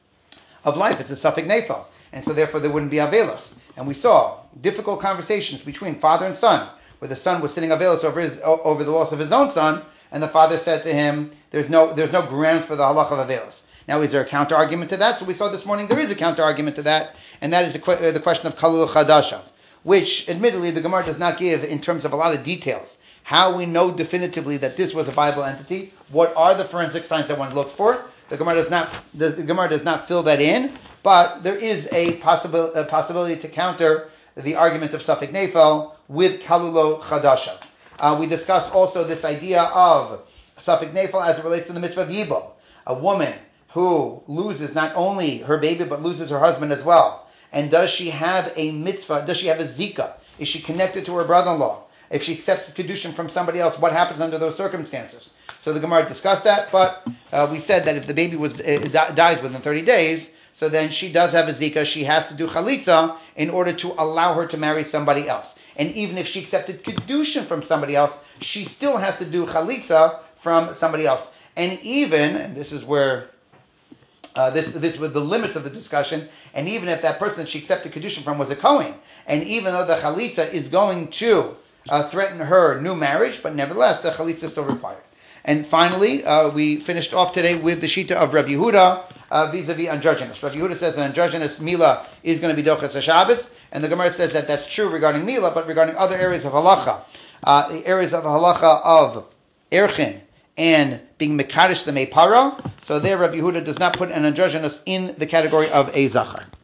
life. It's a Safek Nefel. And so therefore there wouldn't be Avelos. And we saw difficult conversations between father and son, where the son was sitting Avelos over the loss of his own son, and the father said to him, there's no grounds for the halacha of Avelos. Now, is there a counter argument to that? So we saw this morning there is a counter argument to that, and that is the question of Kalul Chadashav, which admittedly the Gemara does not give in terms of a lot of details. How we know definitively that this was a viable entity? What are the forensic signs that one looks for? The Gemara does not fill that in, But there is a possibility to counter the argument of Safek Nefel with Kalulo Chadasha. We discussed also this idea of Safek Nefel as it relates to the mitzvah of Yibo. A woman who loses not only her baby but loses her husband as well. And does she have a mitzvah? Does she have a zika? Is she connected to her brother-in-law? If she accepts kedushin from somebody else, what happens under those circumstances? So the Gemara discussed that, but we said that if the baby dies within 30 days, so then she does have a zika. She has to do chalitza in order to allow her to marry somebody else. And even if she accepted kedushin from somebody else, she still has to do chalitza from somebody else. And even, and this is where this was the limits of the discussion, and even if that person that she accepted kedushin from was a Kohen, and even though the chalitza is going to threaten her new marriage, but nevertheless the chalitza is still required. And finally, we finished off today with the shita of Rabbi Yehuda vis-a-vis androgynous. Rabbi Yehuda says that androgynous mila is going to be dochas HaShabbos, and the Gemara says that that's true regarding mila, but regarding other areas of halacha, the areas of halacha of erchin and being mekadosh the meipara, so there Rabbi Yehuda does not put an androgynous in the category of a zachar.